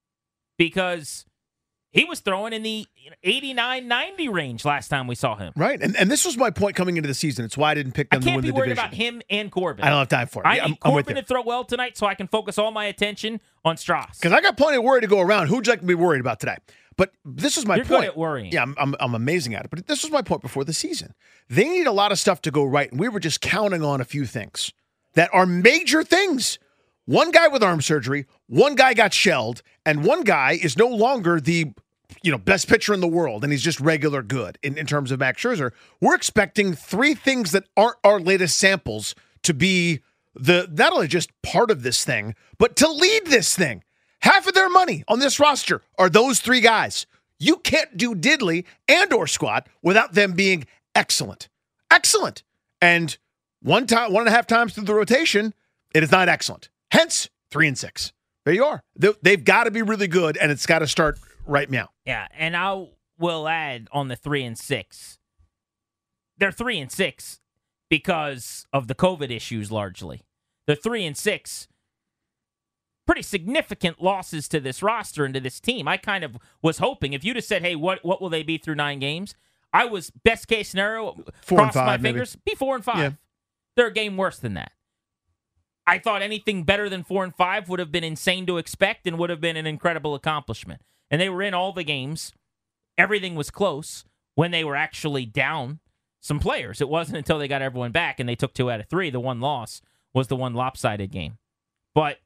because he was throwing in the eighty-nine ninety range last time we saw him. Right, and and this was my point coming into the season. It's why I didn't pick them I to win can't the be worried division. about him and Corbin. I don't have time for it. I Yeah, need I'm, I'm with Corbin you. to throw well tonight so I can focus all my attention on Strauss. Because I got plenty of worry to go around. Who'd you like to be worried about today? But this is my You're point. good at worrying. Yeah, I'm, I'm I'm amazing at it. But this was my point before the season. They need a lot of stuff to go right, and we were just counting on a few things that are major things. One guy with arm surgery, one guy got shelled, and one guy is no longer the you know best pitcher in the world, and he's just regular good in, in terms of Max Scherzer. We're expecting three things that aren't our latest samples to be the not only just part of this thing, but to lead this thing. Half of their money on this roster are those three guys. You can't do diddly and or squat without them being excellent. Excellent. And one time, one and a half times through the rotation, it is not excellent. Hence, three and six. There you are. They, they've got to be really good, and it's got to start right now. Yeah, and I will add on the three and six. They're three and six because of the COVID issues largely. They're three and six. Pretty significant losses to this roster and to this team. I kind of was hoping, if you'd have said, hey, what what will they be through nine games? I was, best case scenario, Four and cross my five, maybe. fingers, be four and five. Yeah. They're a game worse than that. I thought anything better than four and five would have been insane to expect and would have been an incredible accomplishment. And they were in all the games. Everything was close when they were actually down some players. It wasn't until they got everyone back and they took two out of three. The one loss was the one lopsided game. But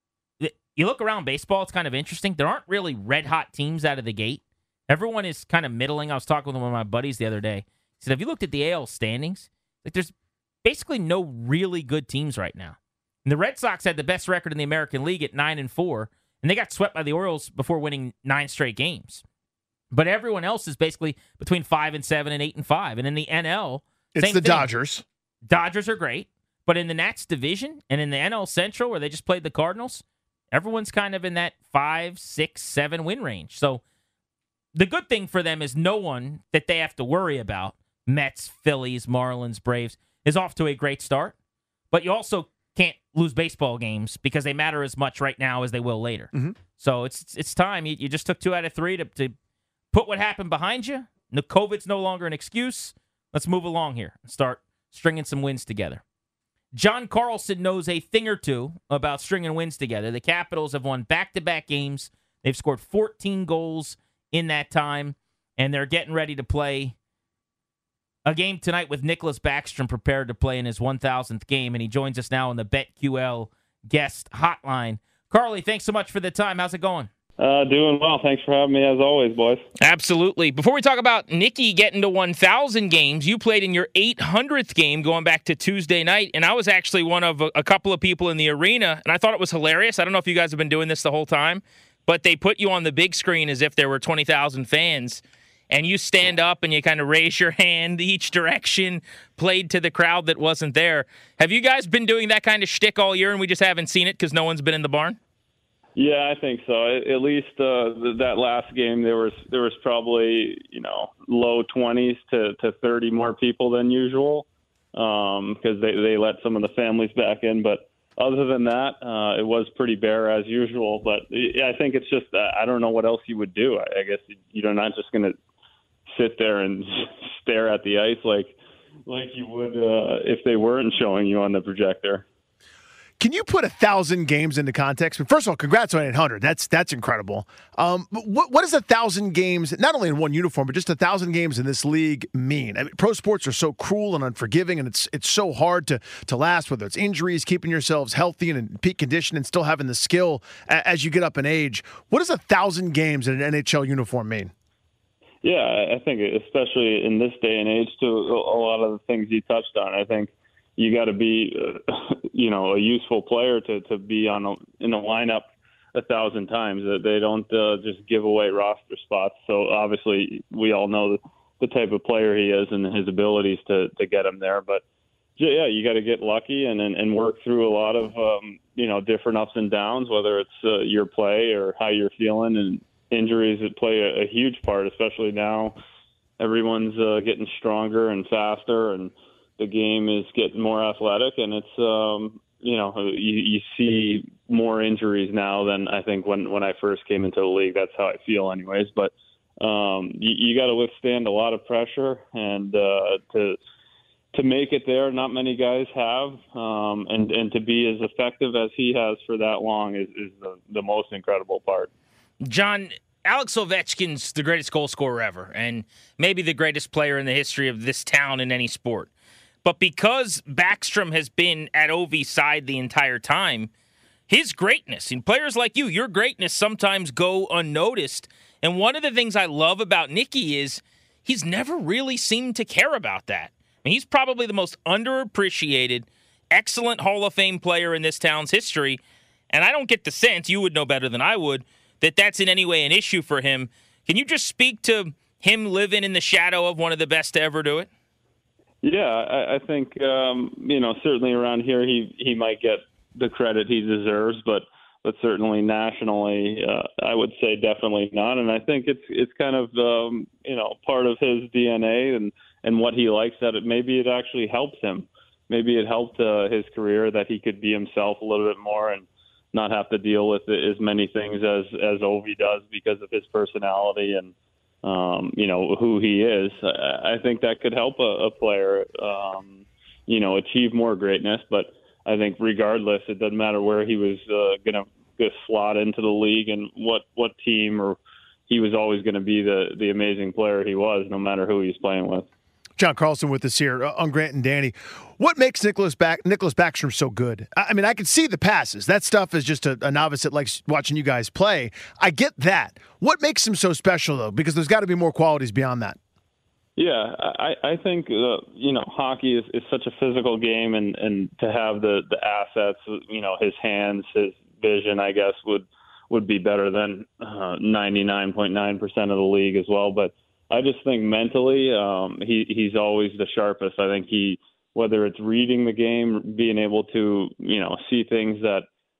you look around baseball, it's kind of interesting. There aren't really red-hot teams out of the gate. Everyone is kind of middling. I was talking with one of my buddies the other day. He said, have you looked at the A L standings? Like, there's basically no really good teams right now. And the Red Sox had the best record in the American League at nine and four, and they got swept by the Orioles before winning nine straight games. But everyone else is basically between five and seven and eight and five. And in the N L, It's same the thing. Dodgers. Dodgers are great. But in the Nats division and in the N L Central, where they just played the Cardinals, everyone's kind of in that five, six, seven win range. So the good thing for them is no one that they have to worry about, Mets, Phillies, Marlins, Braves, is off to a great start. But you also can't lose baseball games because they matter as much right now as they will later. Mm-hmm. So it's it's time. You, you just took two out of three to, to put what happened behind you. The COVID's no longer an excuse. Let's move along here and start stringing some wins together. John Carlson knows a thing or two about stringing wins together. The Capitals have won back-to-back games. They've scored fourteen goals in that time, and they're getting ready to play a game tonight with Nicholas Backstrom prepared to play in his one thousandth game, and he joins us now on the BetQL guest hotline. Carly, thanks so much for the time. How's it going? Uh, doing well. Thanks for having me, as always, boys. Absolutely. Before we talk about Nicky getting to one thousand games, you played in your eight hundredth game going back to Tuesday night, and I was actually one of a, a couple of people in the arena, and I thought it was hilarious. I don't know if you guys have been doing this the whole time, but they put you on the big screen as if there were twenty thousand fans, and you stand up and you kind of raise your hand each direction, played to the crowd that wasn't there. Have you guys been doing that kind of shtick all year, and we just haven't seen it because no one's been in the barn? Yeah, I think so. At least uh, that last game, there was there was probably you know low twenties to, to thirty more people than usual because um, they they let some of the families back in. But other than that, uh, it was pretty bare as usual. But I think it's just uh, I don't know what else you would do. I, I guess you're not just going to sit there and stare at the ice like like you would uh, if they weren't showing you on the projector. Can you put a thousand games into context? First of all, congrats on eight hundred. That's that's incredible. Um, what what does a thousand games, not only in one uniform, but just a thousand games in this league mean? I mean, pro sports are so cruel and unforgiving, and it's it's so hard to to last. Whether it's injuries, keeping yourselves healthy and in peak condition, and still having the skill as you get up in age. What does a thousand games in an N H L uniform mean? Yeah, I think especially in this day and age, too, a lot of the things you touched on. I think you got to be, uh, you know, a useful player to, to be on a, in a lineup a thousand times. They don't uh, just give away roster spots. So obviously, we all know the, the type of player he is and his abilities to, to get him there. But yeah, you got to get lucky and, and and work through a lot of um, you know different ups and downs, whether it's uh, your play or how you're feeling and injuries that play a, a huge part, especially now. Everyone's uh, getting stronger and faster, and the game is getting more athletic, and it's um, you know you, you see more injuries now than I think when, when I first came into the league. That's how I feel, anyways. But um, you, you got to withstand a lot of pressure, and uh, to to make it there, not many guys have, um, and and to be as effective as he has for that long is, is the, the most incredible part. John, Alex Ovechkin's the greatest goal scorer ever, and maybe the greatest player in the history of this town in any sport. But because Backstrom has been at Ovi's side the entire time, his greatness, and players like you, your greatness sometimes go unnoticed. And one of the things I love about Nicky is he's never really seemed to care about that. I mean, he's probably the most underappreciated, excellent Hall of Fame player in this town's history. And I don't get the sense, you would know better than I would, that that's in any way an issue for him. Can you just speak to him living in the shadow of one of the best to ever do it? Yeah, I, I think, um, you know, certainly around here he, he might get the credit he deserves, but but certainly nationally, uh, I would say definitely not. And I think it's it's kind of, um, you know, part of his D N A and, and what he likes, that it maybe it actually helps him. Maybe it helped uh, his career that he could be himself a little bit more and not have to deal with as many things as, as Ovi does because of his personality and, um, you know, who he is. I, I think that could help a, a player, um, you know, achieve more greatness. But I think regardless, it doesn't matter where he was uh, going to slot into the league and what, what team, or he was always going to be the, the amazing player he was, no matter who he's playing with. John Carlson with us here on Grant and Danny. What makes Nicholas Back Nicholas Backstrom so good? I mean, I can see the passes. That stuff is just a, a novice that likes watching you guys play. I get that. What makes him so special, though? Because there's got to be more qualities beyond that. Yeah, I, I think, uh, you know, hockey is, is such a physical game, and, and to have the, the assets, you know, his hands, his vision, I guess, would, would be better than uh, ninety-nine point nine percent of the league as well. But I just think mentally, um, he, he's always the sharpest. I think he, whether it's reading the game, being able to, you know, see things that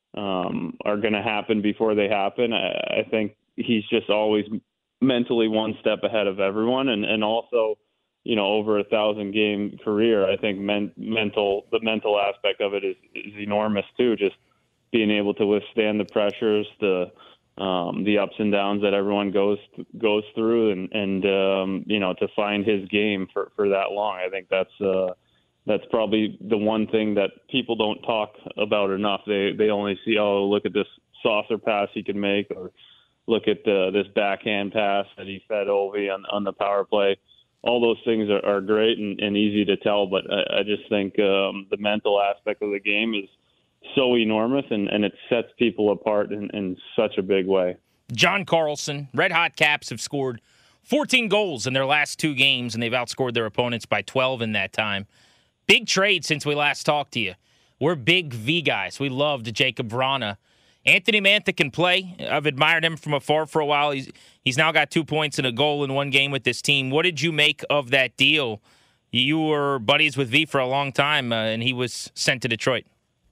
um, are going to happen before they happen, I, I think he's just always mentally one step ahead of everyone. And, and also, you know, over a thousand game career, I think men, mental, the mental aspect of it is, is enormous too. Just being able to withstand the pressures, the, um, the ups and downs that everyone goes, goes through, and, and, um, you know, to find his game for, for that long. I think that's, uh, that's probably the one thing that people don't talk about enough. They, they only see, oh, look at this saucer pass he can make, or look at uh, this backhand pass that he fed Ovi on, on the power play. All those things are, are great and, and easy to tell, but I, I just think um, the mental aspect of the game is so enormous, and, and it sets people apart in, in such a big way. John Carlson, Red Hot Caps have scored fourteen goals in their last two games, and they've outscored their opponents by twelve in that time. Big trade since we last talked to you. We're big V guys. We loved Jacob Vrana. Anthony Mantha can play. I've admired him from afar for a while. He's he's now got two points and a goal in one game with this team. What did you make of that deal? You were buddies with V for a long time, uh, and he was sent to Detroit.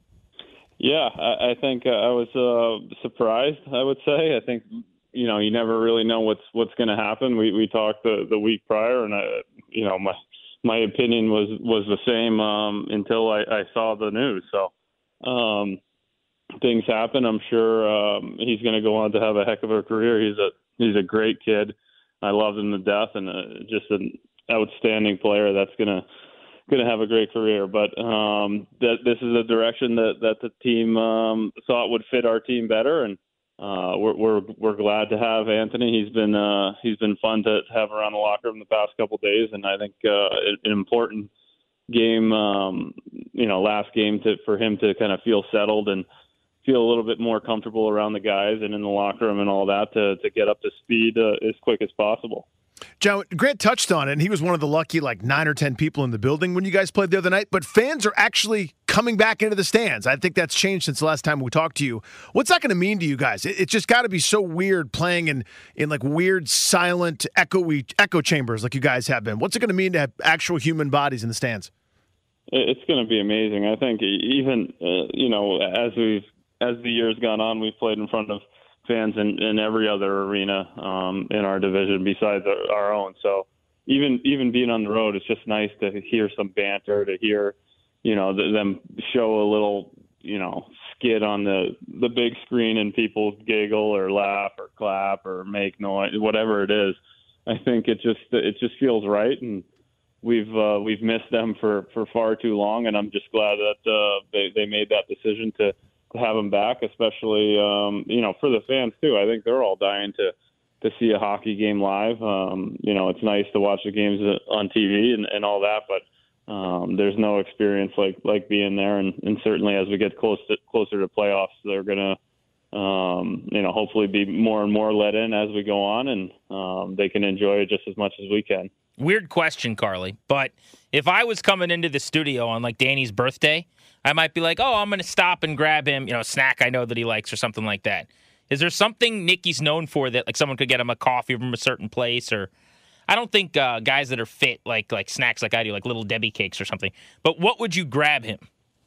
Yeah, I, I think uh, I was uh, surprised, I would say. I think, you know, you never really know what's what's going to happen. We we talked the, the week prior, and, I, you know, my my opinion was, was the same um, until I, I saw the news. So, um things happen. I'm sure um, he's going to go on to have a heck of a career. He's a he's a great kid. I love him to death, and uh, just an outstanding player that's going to going to have a great career. But um, that this is a direction that, that the team um, thought would fit our team better, and uh, we're we're we're glad to have Anthony. He's been uh, he's been fun to have around the locker room the past couple of days, and I think uh, an important game, um, you know, last game to for him to kind of feel settled and feel a little bit more comfortable around the guys and in the locker room and all that to, to get up to speed uh, as quick as possible. John, Grant touched on it, and he was one of the lucky like nine or ten people in the building when you guys played the other night, but fans are actually coming back into the stands. I think that's changed since the last time we talked to you. What's that going to mean to you guys? It, it's just got to be so weird playing in, in like weird, silent, echoey, echo chambers like you guys have been. What's it going to mean to have actual human bodies in the stands? It's going to be amazing. I think even, uh, you know, as we've, as the year's gone on, we've played in front of fans in, in every other arena um, in our division besides our, our own. So even even being on the road, it's just nice to hear some banter, to hear, you know, th- them show a little, you know, skit on the, the big screen and people giggle or laugh or clap or make noise, whatever it is. I think it just it just feels right, and we've uh, we've missed them for, for far too long, and I'm just glad that uh, they they made that decision to, to have them back, especially um, you know, for the fans too. I think they're all dying to to see a hockey game live. Um, you know, it's nice to watch the games on T V and, and all that, but um, there's no experience like, like being there. And, and certainly as we get close to, closer to playoffs, they're going to, um, you know, hopefully be more and more let in as we go on, and um, they can enjoy it just as much as we can. Weird question, Carly, but if I was coming into the studio on like Danny's birthday, I might be like, oh, I'm going to stop and grab him, you know, a snack I know that he likes or something like that. Is there something Nicky's known for that, like, someone could get him a coffee from a certain place? Or I don't think uh, guys that are fit like like snacks like I do, like Little Debbie cakes or something. But what would you grab him?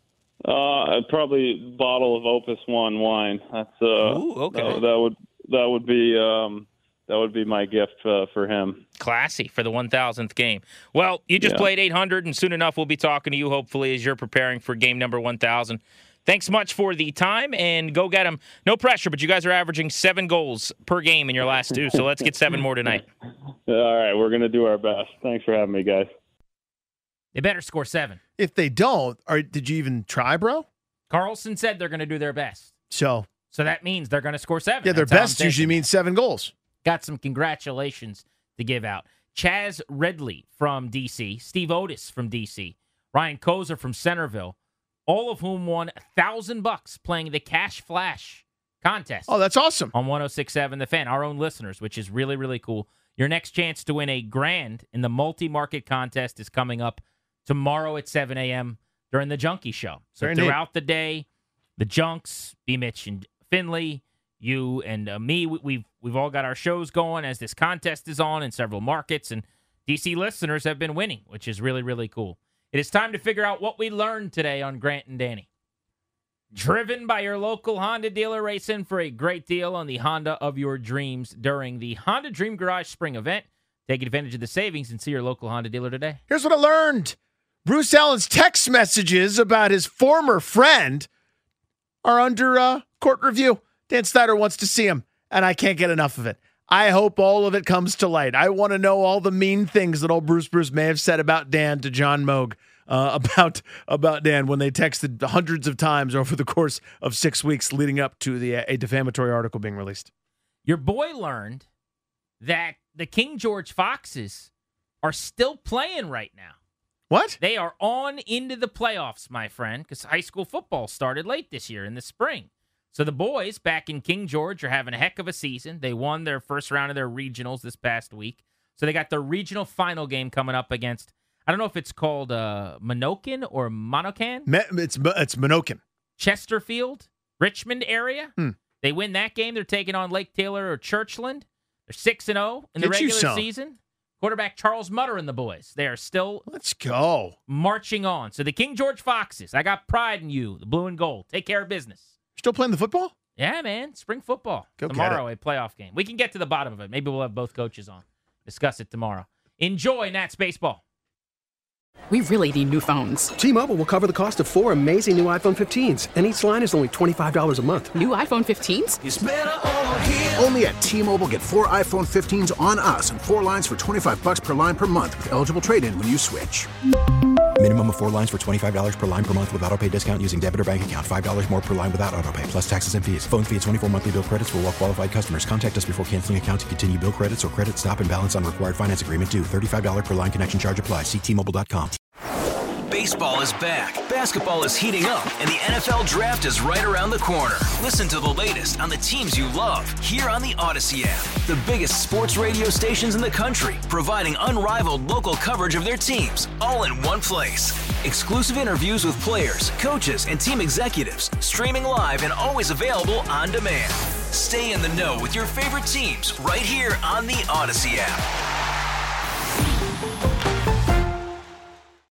Uh, probably a bottle of Opus One wine. That's uh, Ooh, okay. That, that would that would be um, that would be my gift uh, for him. Classy for the one thousandth game. Well, you just Yeah. played eight hundred, and soon enough we'll be talking to you, hopefully, as you're preparing for game number one thousand. Thanks much for the time, and go get them. No pressure, but you guys are averaging seven goals per game in your last two, so let's get seven more tonight. All right, we're going to do our best. Thanks for having me, guys. They better score seven. If they don't, or did you even try, bro? Carlson said they're going to do their best. So, so that means they're going to score seven. Yeah, their That's how I'm best usually thinking. means seven goals. Got some congratulations to give out. Chaz Redley from D C, Steve Otis from D C, Ryan Kozer from Centerville, all of whom won a thousand bucks playing the Cash Flash contest. Oh, that's awesome. On one oh six point seven The Fan, our own listeners, which is really, really cool. Your next chance to win a grand in the multi-market contest is coming up tomorrow at seven a.m. during the Junkie Show. So Very throughout the day, the Junks, B. Mitch and Finley, you and uh, me, we- we've we've all got our shows going as this contest is on in several markets, and D C listeners have been winning, which is really, really cool. It is time to figure out what we learned today on Grant and Danny. Driven by your local Honda dealer, race in for a great deal on the Honda of your dreams during the Honda Dream Garage Spring event. Take advantage of the savings and see your local Honda dealer today. Here's what I learned. Bruce Allen's text messages about his former friend are under uh, court review. Dan Snyder wants to see him, and I can't get enough of it. I hope all of it comes to light. I want to know all the mean things that old Bruce Bruce may have said about Dan to John Moog uh, about about Dan when they texted hundreds of times over the course of six weeks leading up to the a defamatory article being released. Your boy learned that the King George Foxes are still playing right now. What? They are on into the playoffs, my friend, because high school football started late this year in the spring. So the boys back in King George are having a heck of a season. They won their first round of their regionals this past week. So they got the regional final game coming up against, I don't know if it's called uh, Monocan or Monocan. Me- it's it's Monocan. Chesterfield, Richmond area. Hmm. They win that game. They're taking on Lake Taylor or Churchland. They're six and zero in the Get you regular some. season. Quarterback Charles Mutter and the boys. They are still Let's go. marching on. So the King George Foxes, I got pride in you, the blue and gold. Take care of business. Still playing the football? Yeah, man. Spring football. Go get tomorrow, a playoff game. We can get to the bottom of it. Maybe we'll have both coaches on. Discuss it tomorrow. Enjoy Nats baseball. We really need new phones. T-Mobile will cover the cost of four amazing new iPhone fifteens, and each line is only twenty-five dollars a month. New iPhone fifteens? It's better over here. Only at T-Mobile, get four iPhone fifteens on us and four lines for twenty-five bucks per line per month with eligible trade-in when you switch. Minimum of four lines for twenty-five dollars per line per month with autopay discount using debit or bank account. five dollars more per line without autopay, plus taxes and fees. Phone fee at twenty-four monthly bill credits for well-qualified customers. Contact us before canceling account to continue bill credits or credit stop and balance on required finance agreement due. thirty-five dollars per line connection charge applies. See T Mobile dot com. Baseball is back, basketball is heating up, and the N F L Draft is right around the corner. Listen to the latest on the teams you love here on the Odyssey app. The biggest sports radio stations in the country, providing unrivaled local coverage of their teams, all in one place. Exclusive interviews with players, coaches, and team executives, streaming live and always available on demand. Stay in the know with your favorite teams right here on the Odyssey app.